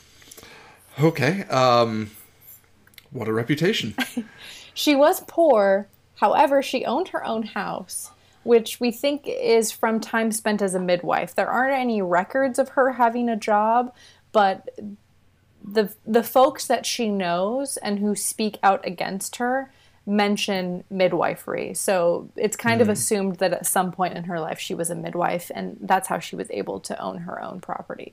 Okay, um, what a reputation. She was poor, however, she owned her own house, which we think is from time spent as a midwife. There aren't any records of her having a job, but the the folks that she knows and who speak out against her mention midwifery. So it's kind mm. of assumed that at some point in her life she was a midwife, and that's how she was able to own her own property.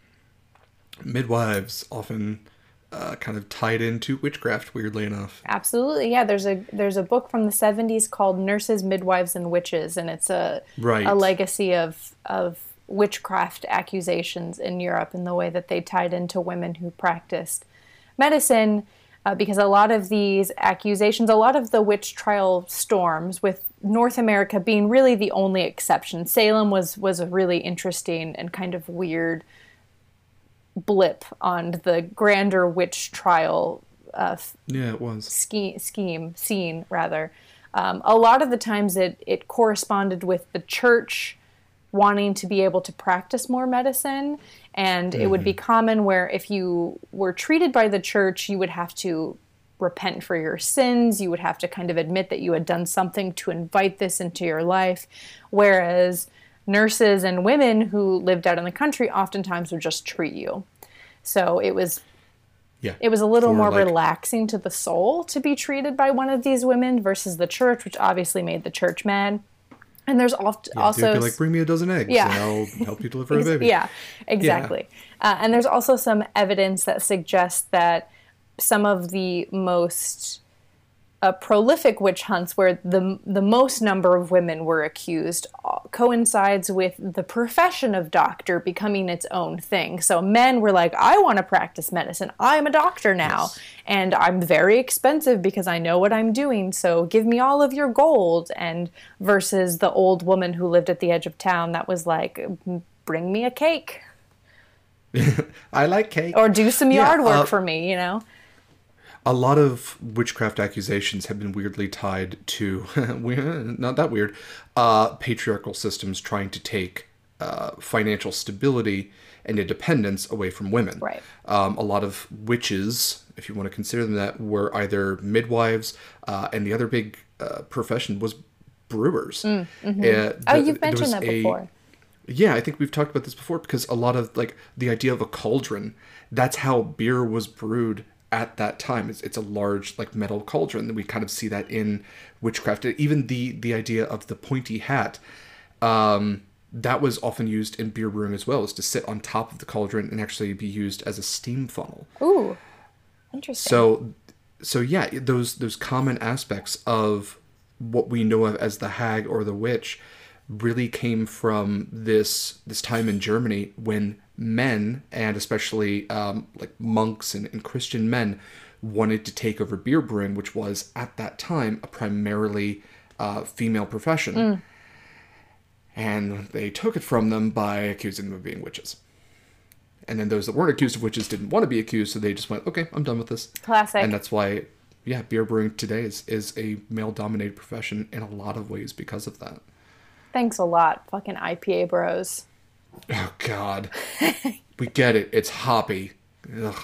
Midwives often uh, kind of tied into witchcraft, weirdly enough. Absolutely, yeah. There's a there's a book from the seventies called Nurses, Midwives, and Witches, and it's a right. a legacy of of witchcraft accusations in Europe and the way that they tied into women who practiced medicine, uh, because a lot of these accusations, a lot of the witch trial storms, with North America being really the only exception. Salem was was a really interesting and kind of weird blip on the grander witch trial uh, yeah, it was. scheme, scheme scene, rather. Um, a lot of the times it, it corresponded with the church wanting to be able to practice more medicine, and mm-hmm. it would be common where if you were treated by the church, you would have to repent for your sins, you would have to kind of admit that you had done something to invite this into your life, whereas nurses and women who lived out in the country oftentimes would just treat you. So it was yeah, it was a little more like... relaxing to the soul to be treated by one of these women versus the church, which obviously made the church mad. And there's oft- yeah, also... They'd be like, bring me a dozen eggs yeah. and I'll help you deliver a baby. Yeah, exactly. Yeah. Uh, and there's also some evidence that suggests that some of the most uh, prolific witch hunts, where the the most number of women were accused, uh, coincides with the profession of doctor becoming its own thing. So men were like, I want to practice medicine. I'm a doctor now. Yes. And I'm very expensive because I know what I'm doing. So give me all of your gold. And versus the old woman who lived at the edge of town that was like, bring me a cake. I like cake. Or do some yard yeah, work uh, for me, you know? A lot of witchcraft accusations have been weirdly tied to, not that weird, uh, patriarchal systems trying to take uh, financial stability and independence away from women. Right. Um, a lot of witches, if you want to consider them that, were either midwives, uh, and the other big uh, profession was brewers. Mm, mm-hmm. uh, the, oh, you've mentioned that a, before. Yeah, I think we've talked about this before, because a lot of, like, the idea of a cauldron, that's how beer was brewed at that time. It's, it's a large, like, metal cauldron. We kind of see that in witchcraft. Even the the idea of the pointy hat, um, that was often used in beer brewing as well, is to sit on top of the cauldron and actually be used as a steam funnel. Ooh, interesting. So, so yeah, those those common aspects of what we know of as the hag or the witch really came from this this time in Germany when men, and especially um, like monks and, and Christian men, wanted to take over beer brewing, which was at that time a primarily uh, female profession. Mm. And they took it from them by accusing them of being witches. And then those that weren't accused of witches didn't want to be accused, so they just went, okay, I'm done with this. Classic. And that's why, yeah, beer brewing today is, is a male-dominated profession in a lot of ways because of that. Thanks a lot, fucking I P A bros. Oh, God. We get it. It's hoppy. Ugh.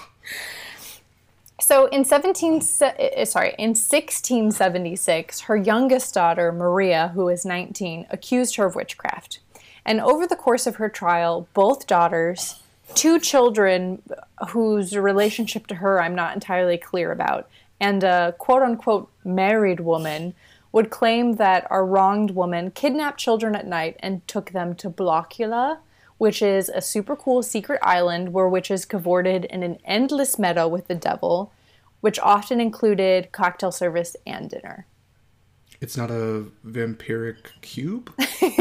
So in seventeen, sorry, in sixteen seventy-six, her youngest daughter, Maria, who was nineteen, accused her of witchcraft. And over the course of her trial, both daughters, two children whose relationship to her I'm not entirely clear about, and a quote-unquote married woman would claim that a wronged woman kidnapped children at night and took them to Blockula, which is a super cool secret island where witches cavorted in an endless meadow with the devil, which often included cocktail service and dinner. It's not a vampiric cube?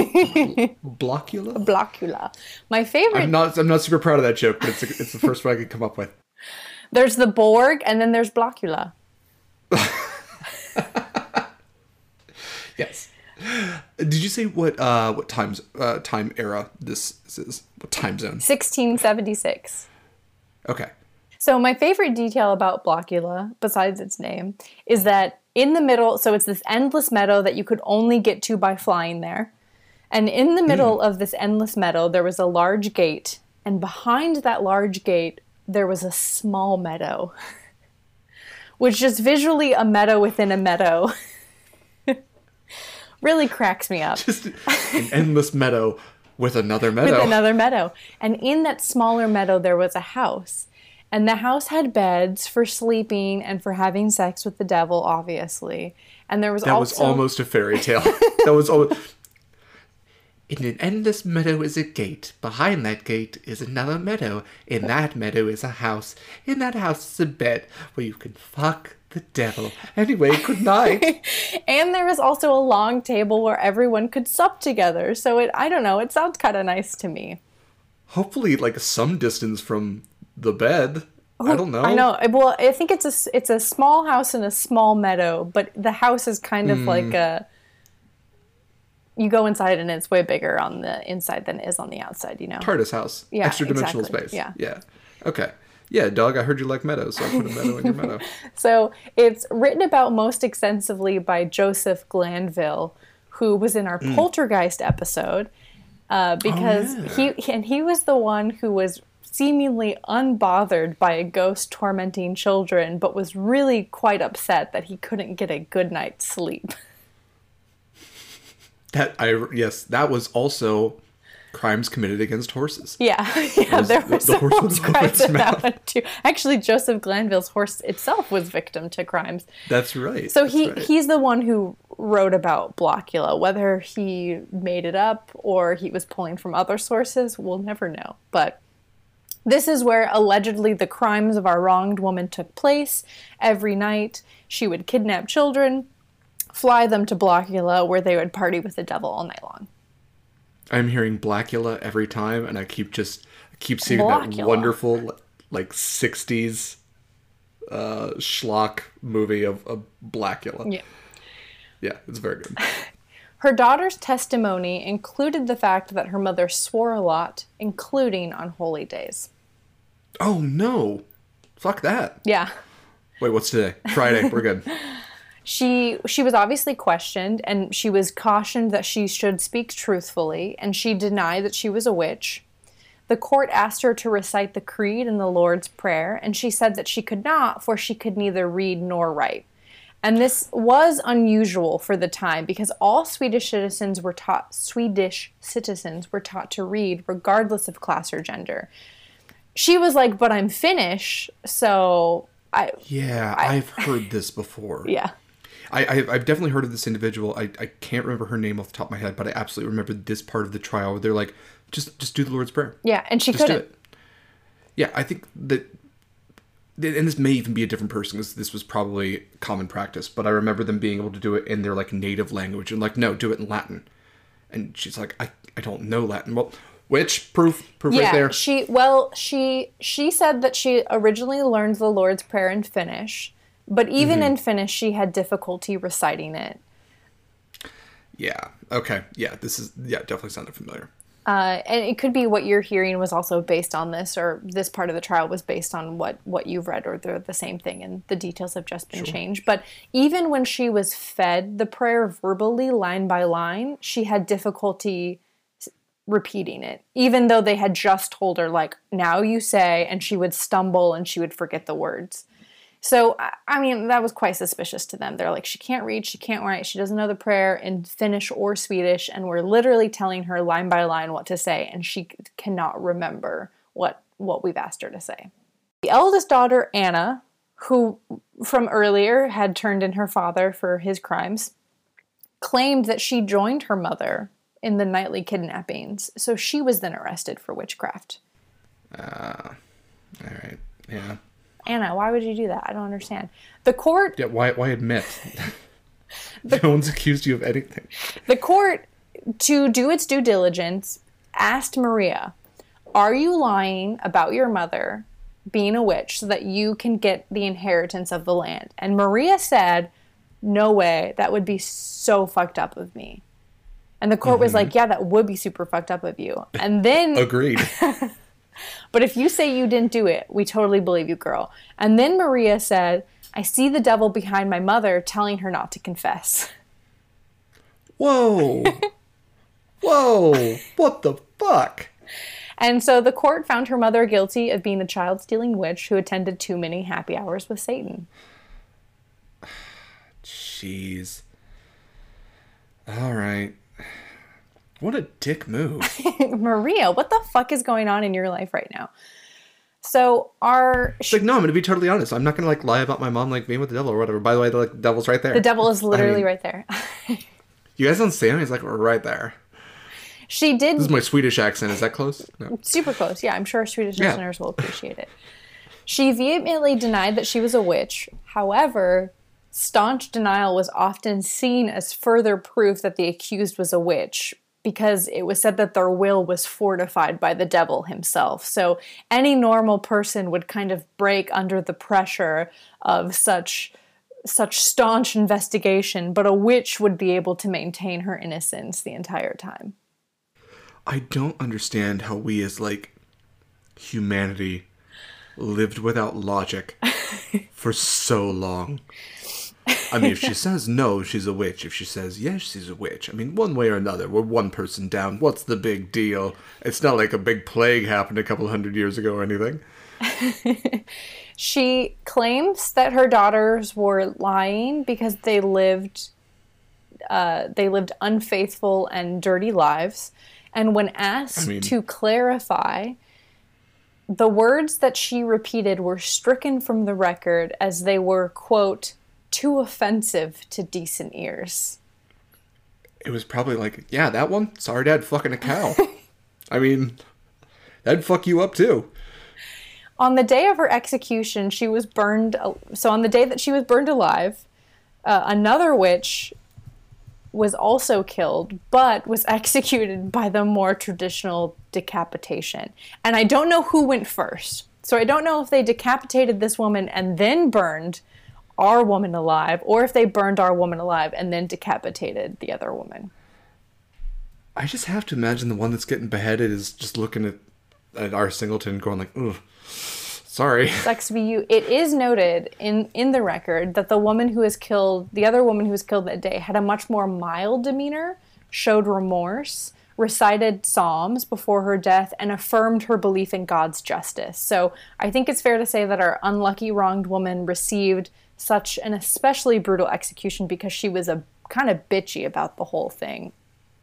Blockula? Blockula. My favorite... I'm not I'm not super proud of that joke, but it's, a, it's the first one I could come up with. There's the Borg, and then there's Blockula. Yes. Did you say what uh, what times uh, time era this is? What time zone? sixteen seventy-six. Okay. So my favorite detail about Blockula, besides its name, is that in the middle, so it's this endless meadow that you could only get to by flying there. And in the middle mm. of this endless meadow, there was a large gate. And behind that large gate, there was a small meadow. Which is visually a meadow within a meadow. Really cracks me up. Just an endless meadow with another meadow. With another meadow. And in that smaller meadow, there was a house. And the house had beds for sleeping and for having sex with the devil, obviously. And there was that also... That was almost a fairy tale. That was almost... In an endless meadow is a gate. Behind that gate is another meadow. In that meadow is a house. In that house is a bed where you can fuck the devil. Anyway, good night. And there was also a long table where everyone could sup together. So it, I don't know, it sounds kind of nice to me. Hopefully, like, some distance from the bed. Oh, I don't know. I know. Well, I think it's a, it's a small house in a small meadow, but the house is kind of mm. like a... You go inside and it's way bigger on the inside than it is on the outside, you know? TARDIS house. Yeah, extra dimensional exactly. space. Yeah. Yeah. Okay. Yeah, Doug, I heard you like meadows, so I put a meadow in your meadow. So it's written about most extensively by Joseph Glanville, who was in our mm. Poltergeist episode, uh, because oh, yeah. he and he was the one who was seemingly unbothered by a ghost tormenting children, but was really quite upset that he couldn't get a good night's sleep. That I yes, that was also crimes committed against horses. Yeah, yeah, was, there were the, the horse crimes in that one too. Actually, Joseph Glanville's horse itself was victim to crimes. That's right. So that's he right. he's the one who wrote about Blockula. Whether he made it up or he was pulling from other sources, we'll never know. But this is where allegedly the crimes of our wronged woman took place. Every night, she would kidnap children, fly them to Blockula, where they would party with the devil all night long. I'm hearing Blackula every time, and I keep just I keep seeing Blackula. that wonderful like sixties uh, schlock movie of, of Blackula. Yeah, yeah, it's very good. Her daughter's testimony included the fact that her mother swore a lot, including on holy days. Oh no! Fuck that. Yeah. Wait, what's today? Friday. We're good. She she was obviously questioned, and she was cautioned that she should speak truthfully, and she denied that she was a witch. The court asked her to recite the Creed and the Lord's Prayer, and she said that she could not, for she could neither read nor write. And this was unusual for the time, because all Swedish citizens were taught Swedish citizens were taught to read, regardless of class or gender. She was like, "But I'm Finnish, so I." Yeah, I, I've heard this before. Yeah. I, I've definitely heard of this individual. I, I can't remember her name off the top of my head, but I absolutely remember this part of the trial where they're like, just just do the Lord's Prayer. Yeah, and she just couldn't. Do it. Yeah, I think that, and this may even be a different person, because this was probably common practice, but I remember them being able to do it in their like native language, and like, no, do it in Latin. And she's like, I, I don't know Latin. Well, which proof proof yeah, right there. she well she she said that she originally learned the Lord's Prayer in Finnish. But even mm-hmm. in Finnish, she had difficulty reciting it. Yeah. Okay. Yeah. This is, yeah, definitely sounded familiar. Uh, and it could be what you're hearing was also based on this, or this part of the trial was based on what, what you've read, or they're the same thing, and the details have just been sure. changed. But even when she was fed the prayer verbally, line by line, she had difficulty repeating it, even though they had just told her, like, now you say, and she would stumble and she would forget the words. So, I mean, that was quite suspicious to them. They're like, she can't read, she can't write, she doesn't know the prayer in Finnish or Swedish, and we're literally telling her line by line what to say, and she cannot remember what, what we've asked her to say. The eldest daughter, Anna, who from earlier had turned in her father for his crimes, claimed that she joined her mother in the nightly kidnappings, so she was then arrested for witchcraft. Uh, all right, yeah. Anna, why would you do that? I don't understand. The court... Yeah, why Why admit? the, no one's accused you of anything. The court, to do its due diligence, asked Maria, are you lying about your mother being a witch so that you can get the inheritance of the land? And Maria said, no way. That would be so fucked up of me. And the court mm-hmm. was like, yeah, that would be super fucked up of you. And then... Agreed. But if you say you didn't do it, we totally believe you, girl. And then Maria said, I see the devil behind my mother telling her not to confess. Whoa. Whoa. What the fuck? And so the court found her mother guilty of being a child-stealing witch who attended too many happy hours with Satan. Jeez. All right. What a dick move. Maria, what the fuck is going on in your life right now? So our... It's like, no, I'm going to be totally honest. I'm not going to like lie about my mom like being with the devil or whatever. By the way, the like, devil's right there. The devil is literally I mean, right there. You guys don't see him? He's like, we're right there. She did... This is my Swedish accent. Is that close? No. Super close. Yeah, I'm sure Swedish yeah. listeners will appreciate it. She vehemently denied that she was a witch. However... staunch denial was often seen as further proof that the accused was a witch, because it was said that their will was fortified by the devil himself. So any normal person would kind of break under the pressure of such such staunch investigation, but a witch would be able to maintain her innocence the entire time. I don't understand how we as, like, humanity lived without logic for so long. I mean, if she says no, she's a witch. If she says yes, she's a witch. I mean, one way or another, we're one person down. What's the big deal? It's not like a big plague happened a couple hundred years ago or anything. She claims that her daughters were lying because they lived, uh, they lived unfaithful and dirty lives. And when asked I mean, to clarify, the words that she repeated were stricken from the record as they were, quote, too offensive to decent ears. It was probably like, yeah, that one? Sorry, Dad, fucking a cow. I mean, that'd fuck you up too. On the day of her execution, she was burned. So on the day that she was burned alive, uh, another witch was also killed, but was executed by the more traditional decapitation. And I don't know who went first. So I don't know if they decapitated this woman and then burned our woman alive, or if they burned our woman alive and then decapitated the other woman. I just have to imagine the one that's getting beheaded is just looking at, at our Singleton going like, ugh, sorry. Sucks to be you. It is noted in, in the record that the woman who was killed, the other woman who was killed that day, had a much more mild demeanor, showed remorse, recited psalms before her death, and affirmed her belief in God's justice. So I think it's fair to say that our unlucky wronged woman received such an especially brutal execution because she was a kind of bitchy about the whole thing.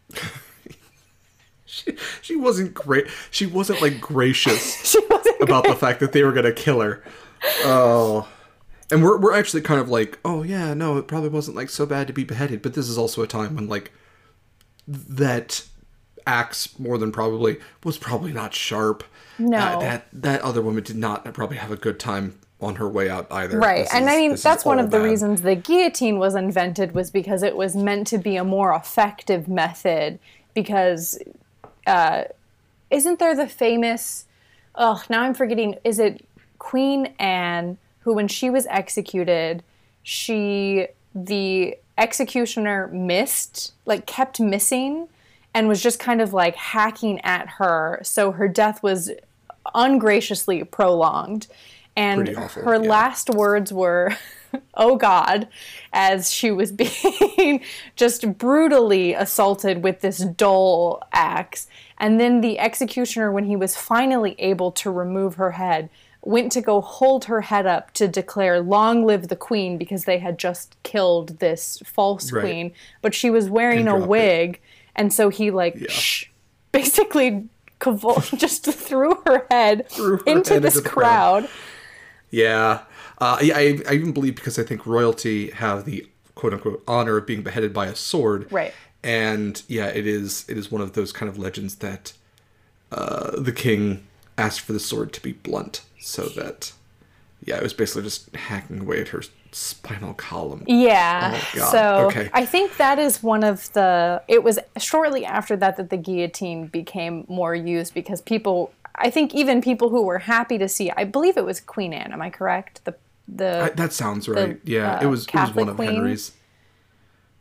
she, she wasn't great. She wasn't like gracious she wasn't about great. The fact that they were going to kill her. Oh, and we're we're actually kind of like, oh yeah, no, it probably wasn't like so bad to be beheaded. But this is also a time when like that axe more than probably was probably not sharp. No, uh, that that other woman did not probably have a good time on her way out either. Right. This and is, I mean, that's one of the bad. reasons the guillotine was invented, was because it was meant to be a more effective method. Because uh, isn't there the famous, oh, now I'm forgetting, is it Queen Anne, who when she was executed, she, the executioner missed, like kept missing, and was just kind of like hacking at her. So her death was ungraciously prolonged. And awful, her yeah. last words were, oh God, as she was being just brutally assaulted with this dull axe. And then the executioner, when he was finally able to remove her head, went to go hold her head up to declare, long live the queen, because they had just killed this false right. queen. But she was wearing a wig. It. And so he like, yeah. shh, basically convul- just threw her head threw her into head this into crowd. crowd. Yeah. Uh, yeah, I, I even believe, because I think royalty have the quote-unquote honor of being beheaded by a sword. Right. And, yeah, it is it is one of those kind of legends that uh, the king asked for the sword to be blunt, so that, yeah, it was basically just hacking away at her spinal column. Yeah. Oh, God. So okay. I think that is one of the... It was shortly after that that the guillotine became more used, because people... I think even people who were happy to see, I believe it was Queen Anne, am I correct? The the I, that sounds right. the, yeah, uh, it was Catholic it was one of Queen. Henry's.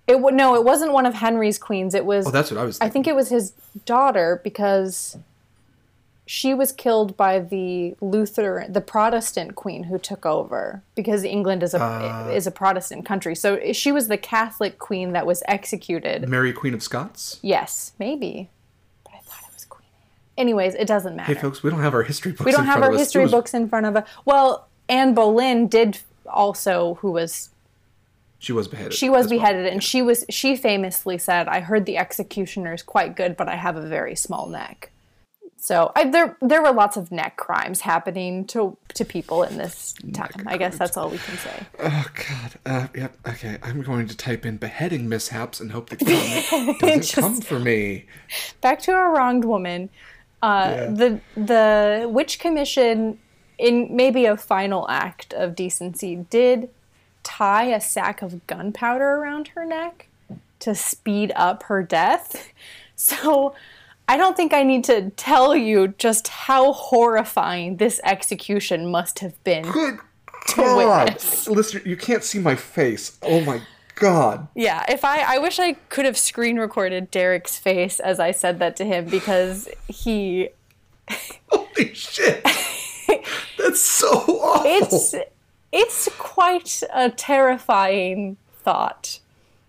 It would no, it wasn't one of Henry's queens. It was. Oh, that's what I was thinking. I think it was his daughter because she was killed by the Lutheran, the Protestant queen who took over because England is a uh, is a Protestant country. So she was the Catholic queen that was executed. Mary, Queen of Scots? Yes, maybe. But I thought it was Queen Anne. Anyways, it doesn't matter. Hey, folks, we don't have our history books. We don't in have front our of us. history was... books in front of us. Well, Anne Boleyn did also, who was. She was beheaded. She was beheaded, well. and she was. She famously said, "I heard the executioner's quite good, but I have a very small neck." So I, there, there were lots of neck crimes happening to to people in this time. Neck I guess crimes. That's all we can say. Oh God. Uh, yep. Okay. I'm going to type in beheading mishaps and hope the comment doesn't Just, come for me. Back to our wronged woman. Uh, yeah. The the witch commission, in maybe a final act of decency, did tie a sack of gunpowder around her neck to speed up her death. So I don't think I need to tell you just how horrifying this execution must have been. Good to God. Witness. Listener, you can't see my face. Oh my God. Yeah, if I, I wish I could have screen recorded Derek's face as I said that to him because he... Holy shit. That's so awful. It's... It's quite a terrifying thought.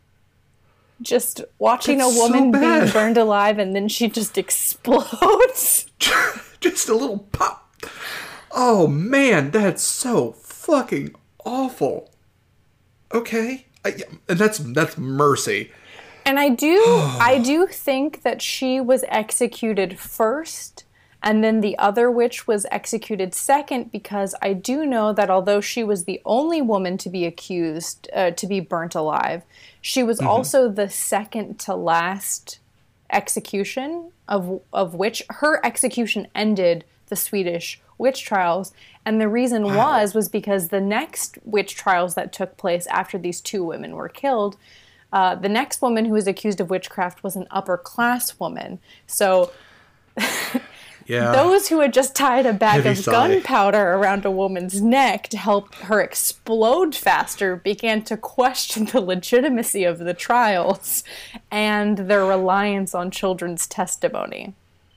Just watching That's a woman so being burned alive and then she just explodes. Just a little pop. Oh man, that's so fucking awful. Okay, I, and that's that's mercy. And I do I do think that she was executed first. And then the other witch was executed second because I do know that although she was the only woman to be accused, uh, to be burnt alive, she was mm-hmm. also the second to last execution of of which her execution ended the Swedish witch trials. And the reason wow. was, was because the next witch trials that took place after these two women were killed, uh, the next woman who was accused of witchcraft was an upper class woman. So... Yeah. Those who had just tied a bag Heavy of sigh. gunpowder around a woman's neck to help her explode faster began to question the legitimacy of the trials and their reliance on children's testimony.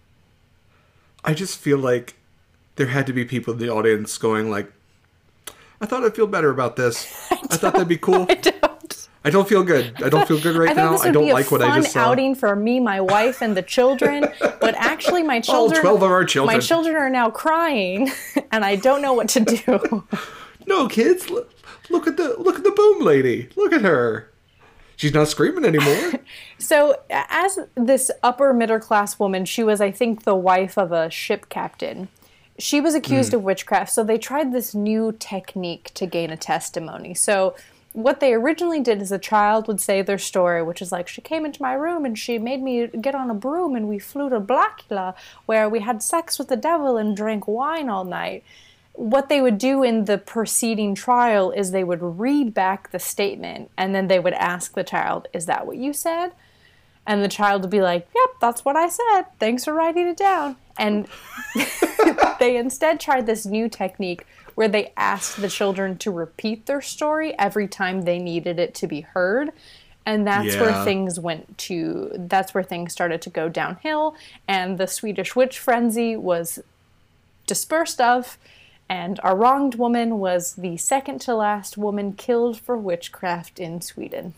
I just feel like there had to be people in the audience going like, I thought I'd feel better about this. I, I thought that'd be cool. I don't. I don't feel good. I don't feel good right I now. I don't like what I just saw. This would be a fun outing for me, my wife, and the children. But actually, my children, all twelve of our children, my children are now crying, and I don't know what to do. No, kids, look, look at the look at the boom lady. Look at her. She's not screaming anymore. So, as this upper middle class woman, she was, I think, the wife of a ship captain. She was accused mm. of witchcraft. So they tried this new technique to gain a testimony. So. What they originally did is a child would say their story, which is like, she came into my room and she made me get on a broom and we flew to Blackula, where we had sex with the devil and drank wine all night. What they would do in the preceding trial is they would read back the statement and then they would ask the child, is that what you said? And the child would be like, yep, that's what I said. Thanks for writing it down. And they instead tried this new technique where they asked the children to repeat their story every time they needed it to be heard. And that's yeah. where things went to, that's where things started to go downhill. And the Swedish witch frenzy was dispersed of. And our wronged woman was the second to last woman killed for witchcraft in Sweden.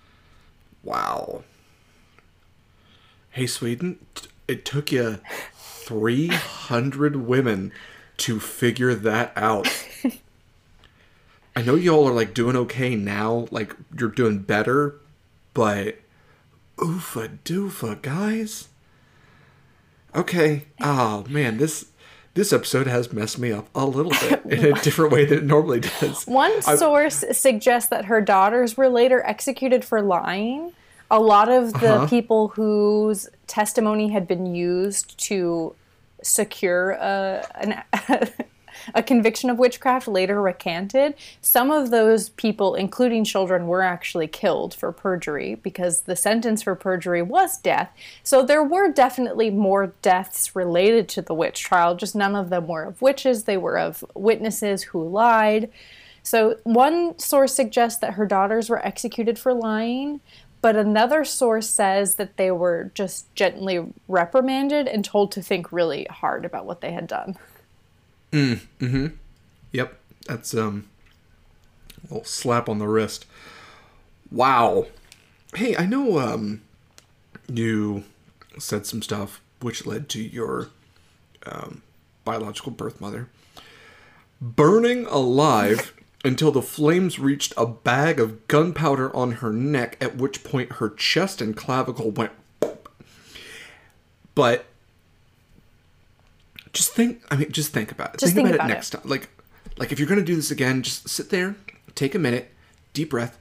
Wow. Hey, Sweden, it took you three hundred women to figure that out. I know y'all are like doing okay now, like you're doing better, but oofa doofa, guys. Okay. Oh man, this this episode has messed me up a little bit in a different way than it normally does. One source I, suggests that her daughters were later executed for lying. A lot of the uh-huh. people whose testimony had been used to secure a, an, a conviction of witchcraft later recanted. Some of those people, including children, were actually killed for perjury because the sentence for perjury was death. So there were definitely more deaths related to the witch trial, just none of them were of witches. They were of witnesses who lied. So one source suggests that her daughters were executed for lying, but another source says that they were just gently reprimanded and told to think really hard about what they had done. Mm, mm-hmm. Yep. That's um, a little slap on the wrist. Wow. Hey, I know um, you said some stuff which led to your um, biological birth mother burning alive until the flames reached a bag of gunpowder on her neck, at which point her chest and clavicle went. But just think, I mean, just think about it. Just think, think about, about it next it. time. Like, like if you're going to do this again, just sit there, take a minute, deep breath.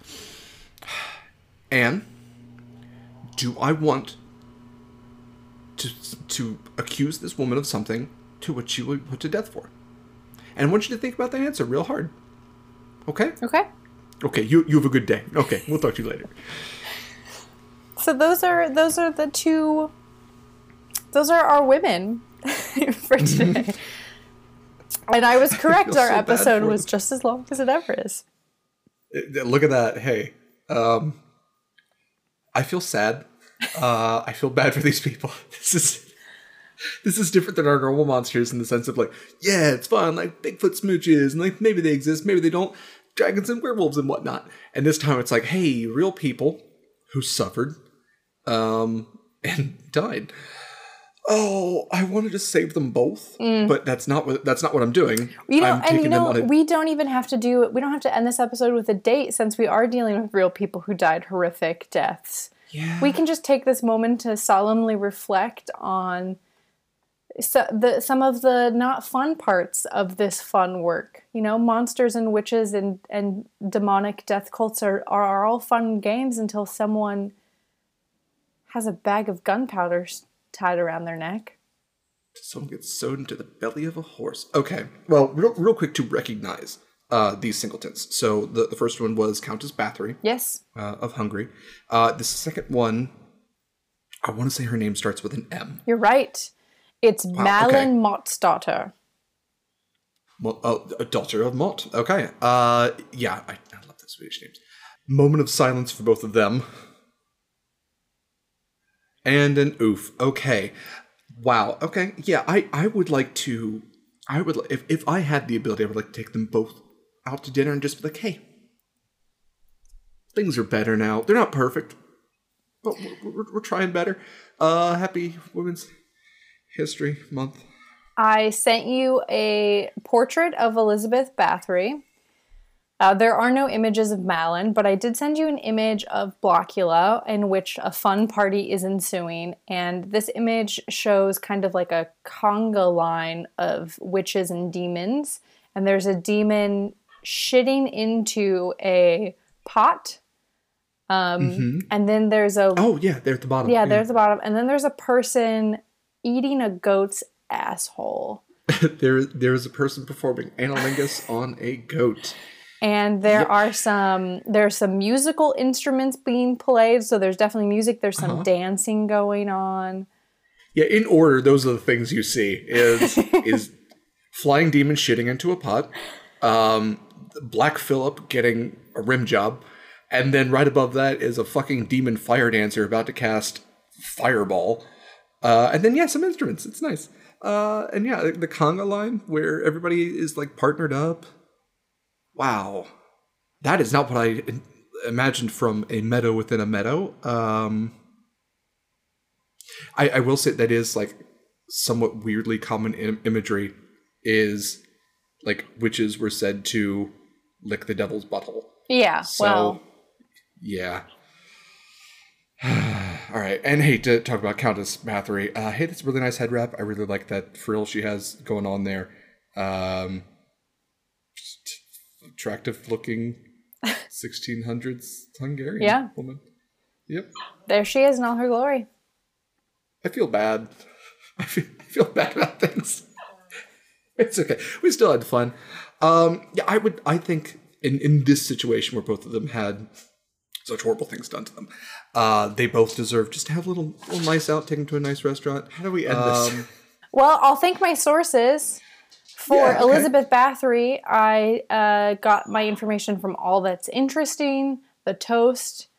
And do I want to to accuse this woman of something to which she would put to death for? And I want you to think about that answer real hard. Okay? Okay. Okay, you you have a good day. Okay, we'll talk to you later. So those are those are the two those are our women for today. And I was correct, our so episode was just as long as it ever is. Look at that. Hey. Um I feel sad. Uh I feel bad for these people. This is This is different than our normal monsters in the sense of like, yeah, it's fun, like Bigfoot smooches, and like maybe they exist, maybe they don't, dragons and werewolves and whatnot. And this time it's like, hey, real people who suffered um, and died. Oh, I wanted to save them both, mm. but that's not what that's not what I'm doing. You know, I'm and you know, a- we don't even have to do we don't have to end this episode with a date since we are dealing with real people who died horrific deaths. Yeah. We can just take this moment to solemnly reflect on So the some of the not fun parts of this fun work. You know, monsters and witches and, and demonic death cults are, are all fun games until someone has a bag of gunpowder tied around their neck. Someone gets sewed into the belly of a horse. Okay, well, real, real quick to recognize uh, these singletons. So the, the first one was Countess Bathory. Yes. Uh, of Hungary. Uh, the second one, I want to say her name starts with an M. You're right. It's wow, Malin okay. Mott's daughter. Well, oh, a daughter of Mott. Okay. Uh, yeah, I, I love those Swedish names. Moment of silence for both of them. And an oof. Okay. Wow. Okay. Yeah, I, I would like to... I would if if I had the ability, I would like to take them both out to dinner and just be like, hey, things are better now. They're not perfect, but we're, we're, we're trying better. Uh, happy Women's History Month. I sent you a portrait of Elizabeth Bathory. Uh, there are no images of Malin, but I did send you an image of Blockula in which a fun party is ensuing. And this image shows kind of like a conga line of witches and demons. And there's a demon shitting into a pot. Um, mm-hmm. And then there's a... Oh, yeah, they're at the bottom. Yeah, yeah. they're at the bottom. And then there's a person eating a goat's asshole. there, There's a person performing analingus on a goat. And there yep. are some, there's some musical instruments being played. So there's definitely music. There's some uh-huh. dancing going on. Yeah, in order, those are the things you see. Is is flying demon shitting into a pot. Um, Black Phillip getting a rim job. And then right above that is a fucking demon fire dancer about to cast Fireball. Uh, and then, yeah, some instruments. It's nice. Uh, and yeah, the conga line where everybody is like partnered up. Wow, that is not what I imagined from a meadow within a meadow. Um, I, I will say that is like somewhat weirdly common Im- imagery is like witches were said to lick the devil's butthole. Yeah, so, well. Yeah. All right, and hey, to talk about Countess Bathory. Uh, hey, that's a really nice head wrap. I really like that frill she has going on there. Um... Attractive looking sixteen hundreds Hungarian yeah. woman. Yep. There she is in all her glory. I feel bad. I feel, I feel bad about things. It's okay. We still had fun. Um, yeah, I would. I think in, in this situation where both of them had such horrible things done to them, uh, they both deserve just to have a little, little nice out, take them to a nice restaurant. How do we end um, this? Well, I'll thank my sources. For yeah, okay. Elizabeth Bathory, I uh, got my information from All That's Interesting, The Toast,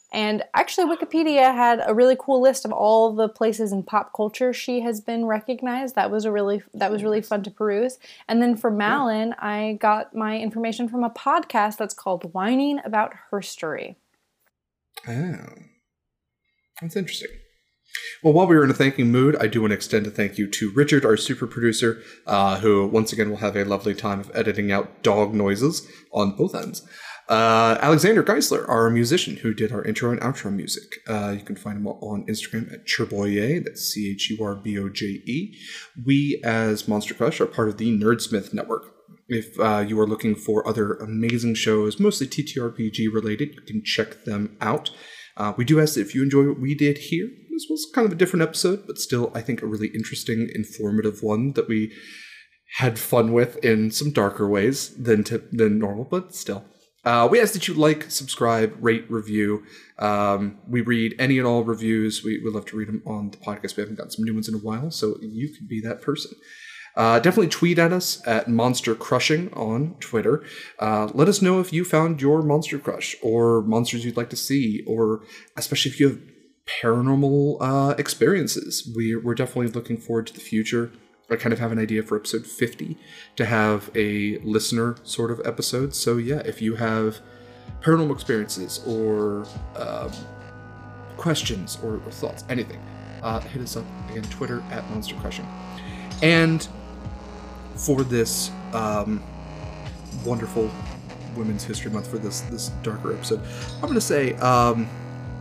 And actually, Wikipedia had a really cool list of all the places in pop culture she has been recognized. That was a really that was really fun to peruse. And then for Malin, yeah. I got my information from a podcast that's called Whining About Herstory. Oh, that's interesting. Well, while we were in a thanking mood, I do want to extend a thank you to Richard, our super producer, uh, who once again will have a lovely time of editing out dog noises on both ends. Uh, Alexander Geisler, our musician who did our intro and outro music. Uh, you can find him on Instagram at Churboye, that's C H U R B O J E. We, as Monster Crush, are part of the Nerdsmith Network. If uh, you are looking for other amazing shows, mostly T T R P G related, you can check them out. Uh, we do ask that if you enjoy what we did here, this was kind of a different episode, but still, I think, a really interesting, informative one that we had fun with in some darker ways than, to, than normal, but still. Uh, we ask that you like, subscribe, rate, review. Um, we read any and all reviews. We would love to read them on the podcast. We haven't gotten some new ones in a while, so you could be that person. Uh, definitely tweet at us at Monster Crushing on Twitter. Uh, let us know if you found your Monster Crush or monsters you'd like to see, or especially if you have paranormal uh, experiences. We, we're definitely looking forward to the future. I kind of have an idea for episode fifty to have a listener sort of episode. So yeah, if you have paranormal experiences or um, questions or, or thoughts, anything, uh, hit us up. Again, Twitter at Monster Crushing. And for this um, wonderful Women's History Month, for this this darker episode, I'm going to say um,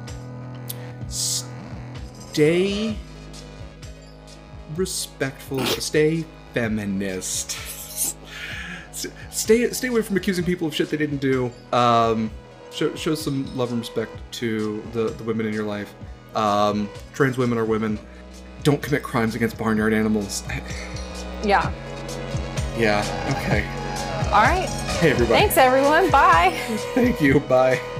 stay respectful, stay feminist. Stay stay away from accusing people of shit they didn't do. Um, show, show some love and respect to the, the women in your life. Um, trans women are women. Don't commit crimes against barnyard animals. Yeah. Yeah, okay. All right. Hey, everybody. Thanks, everyone. Bye. Thank you. Bye.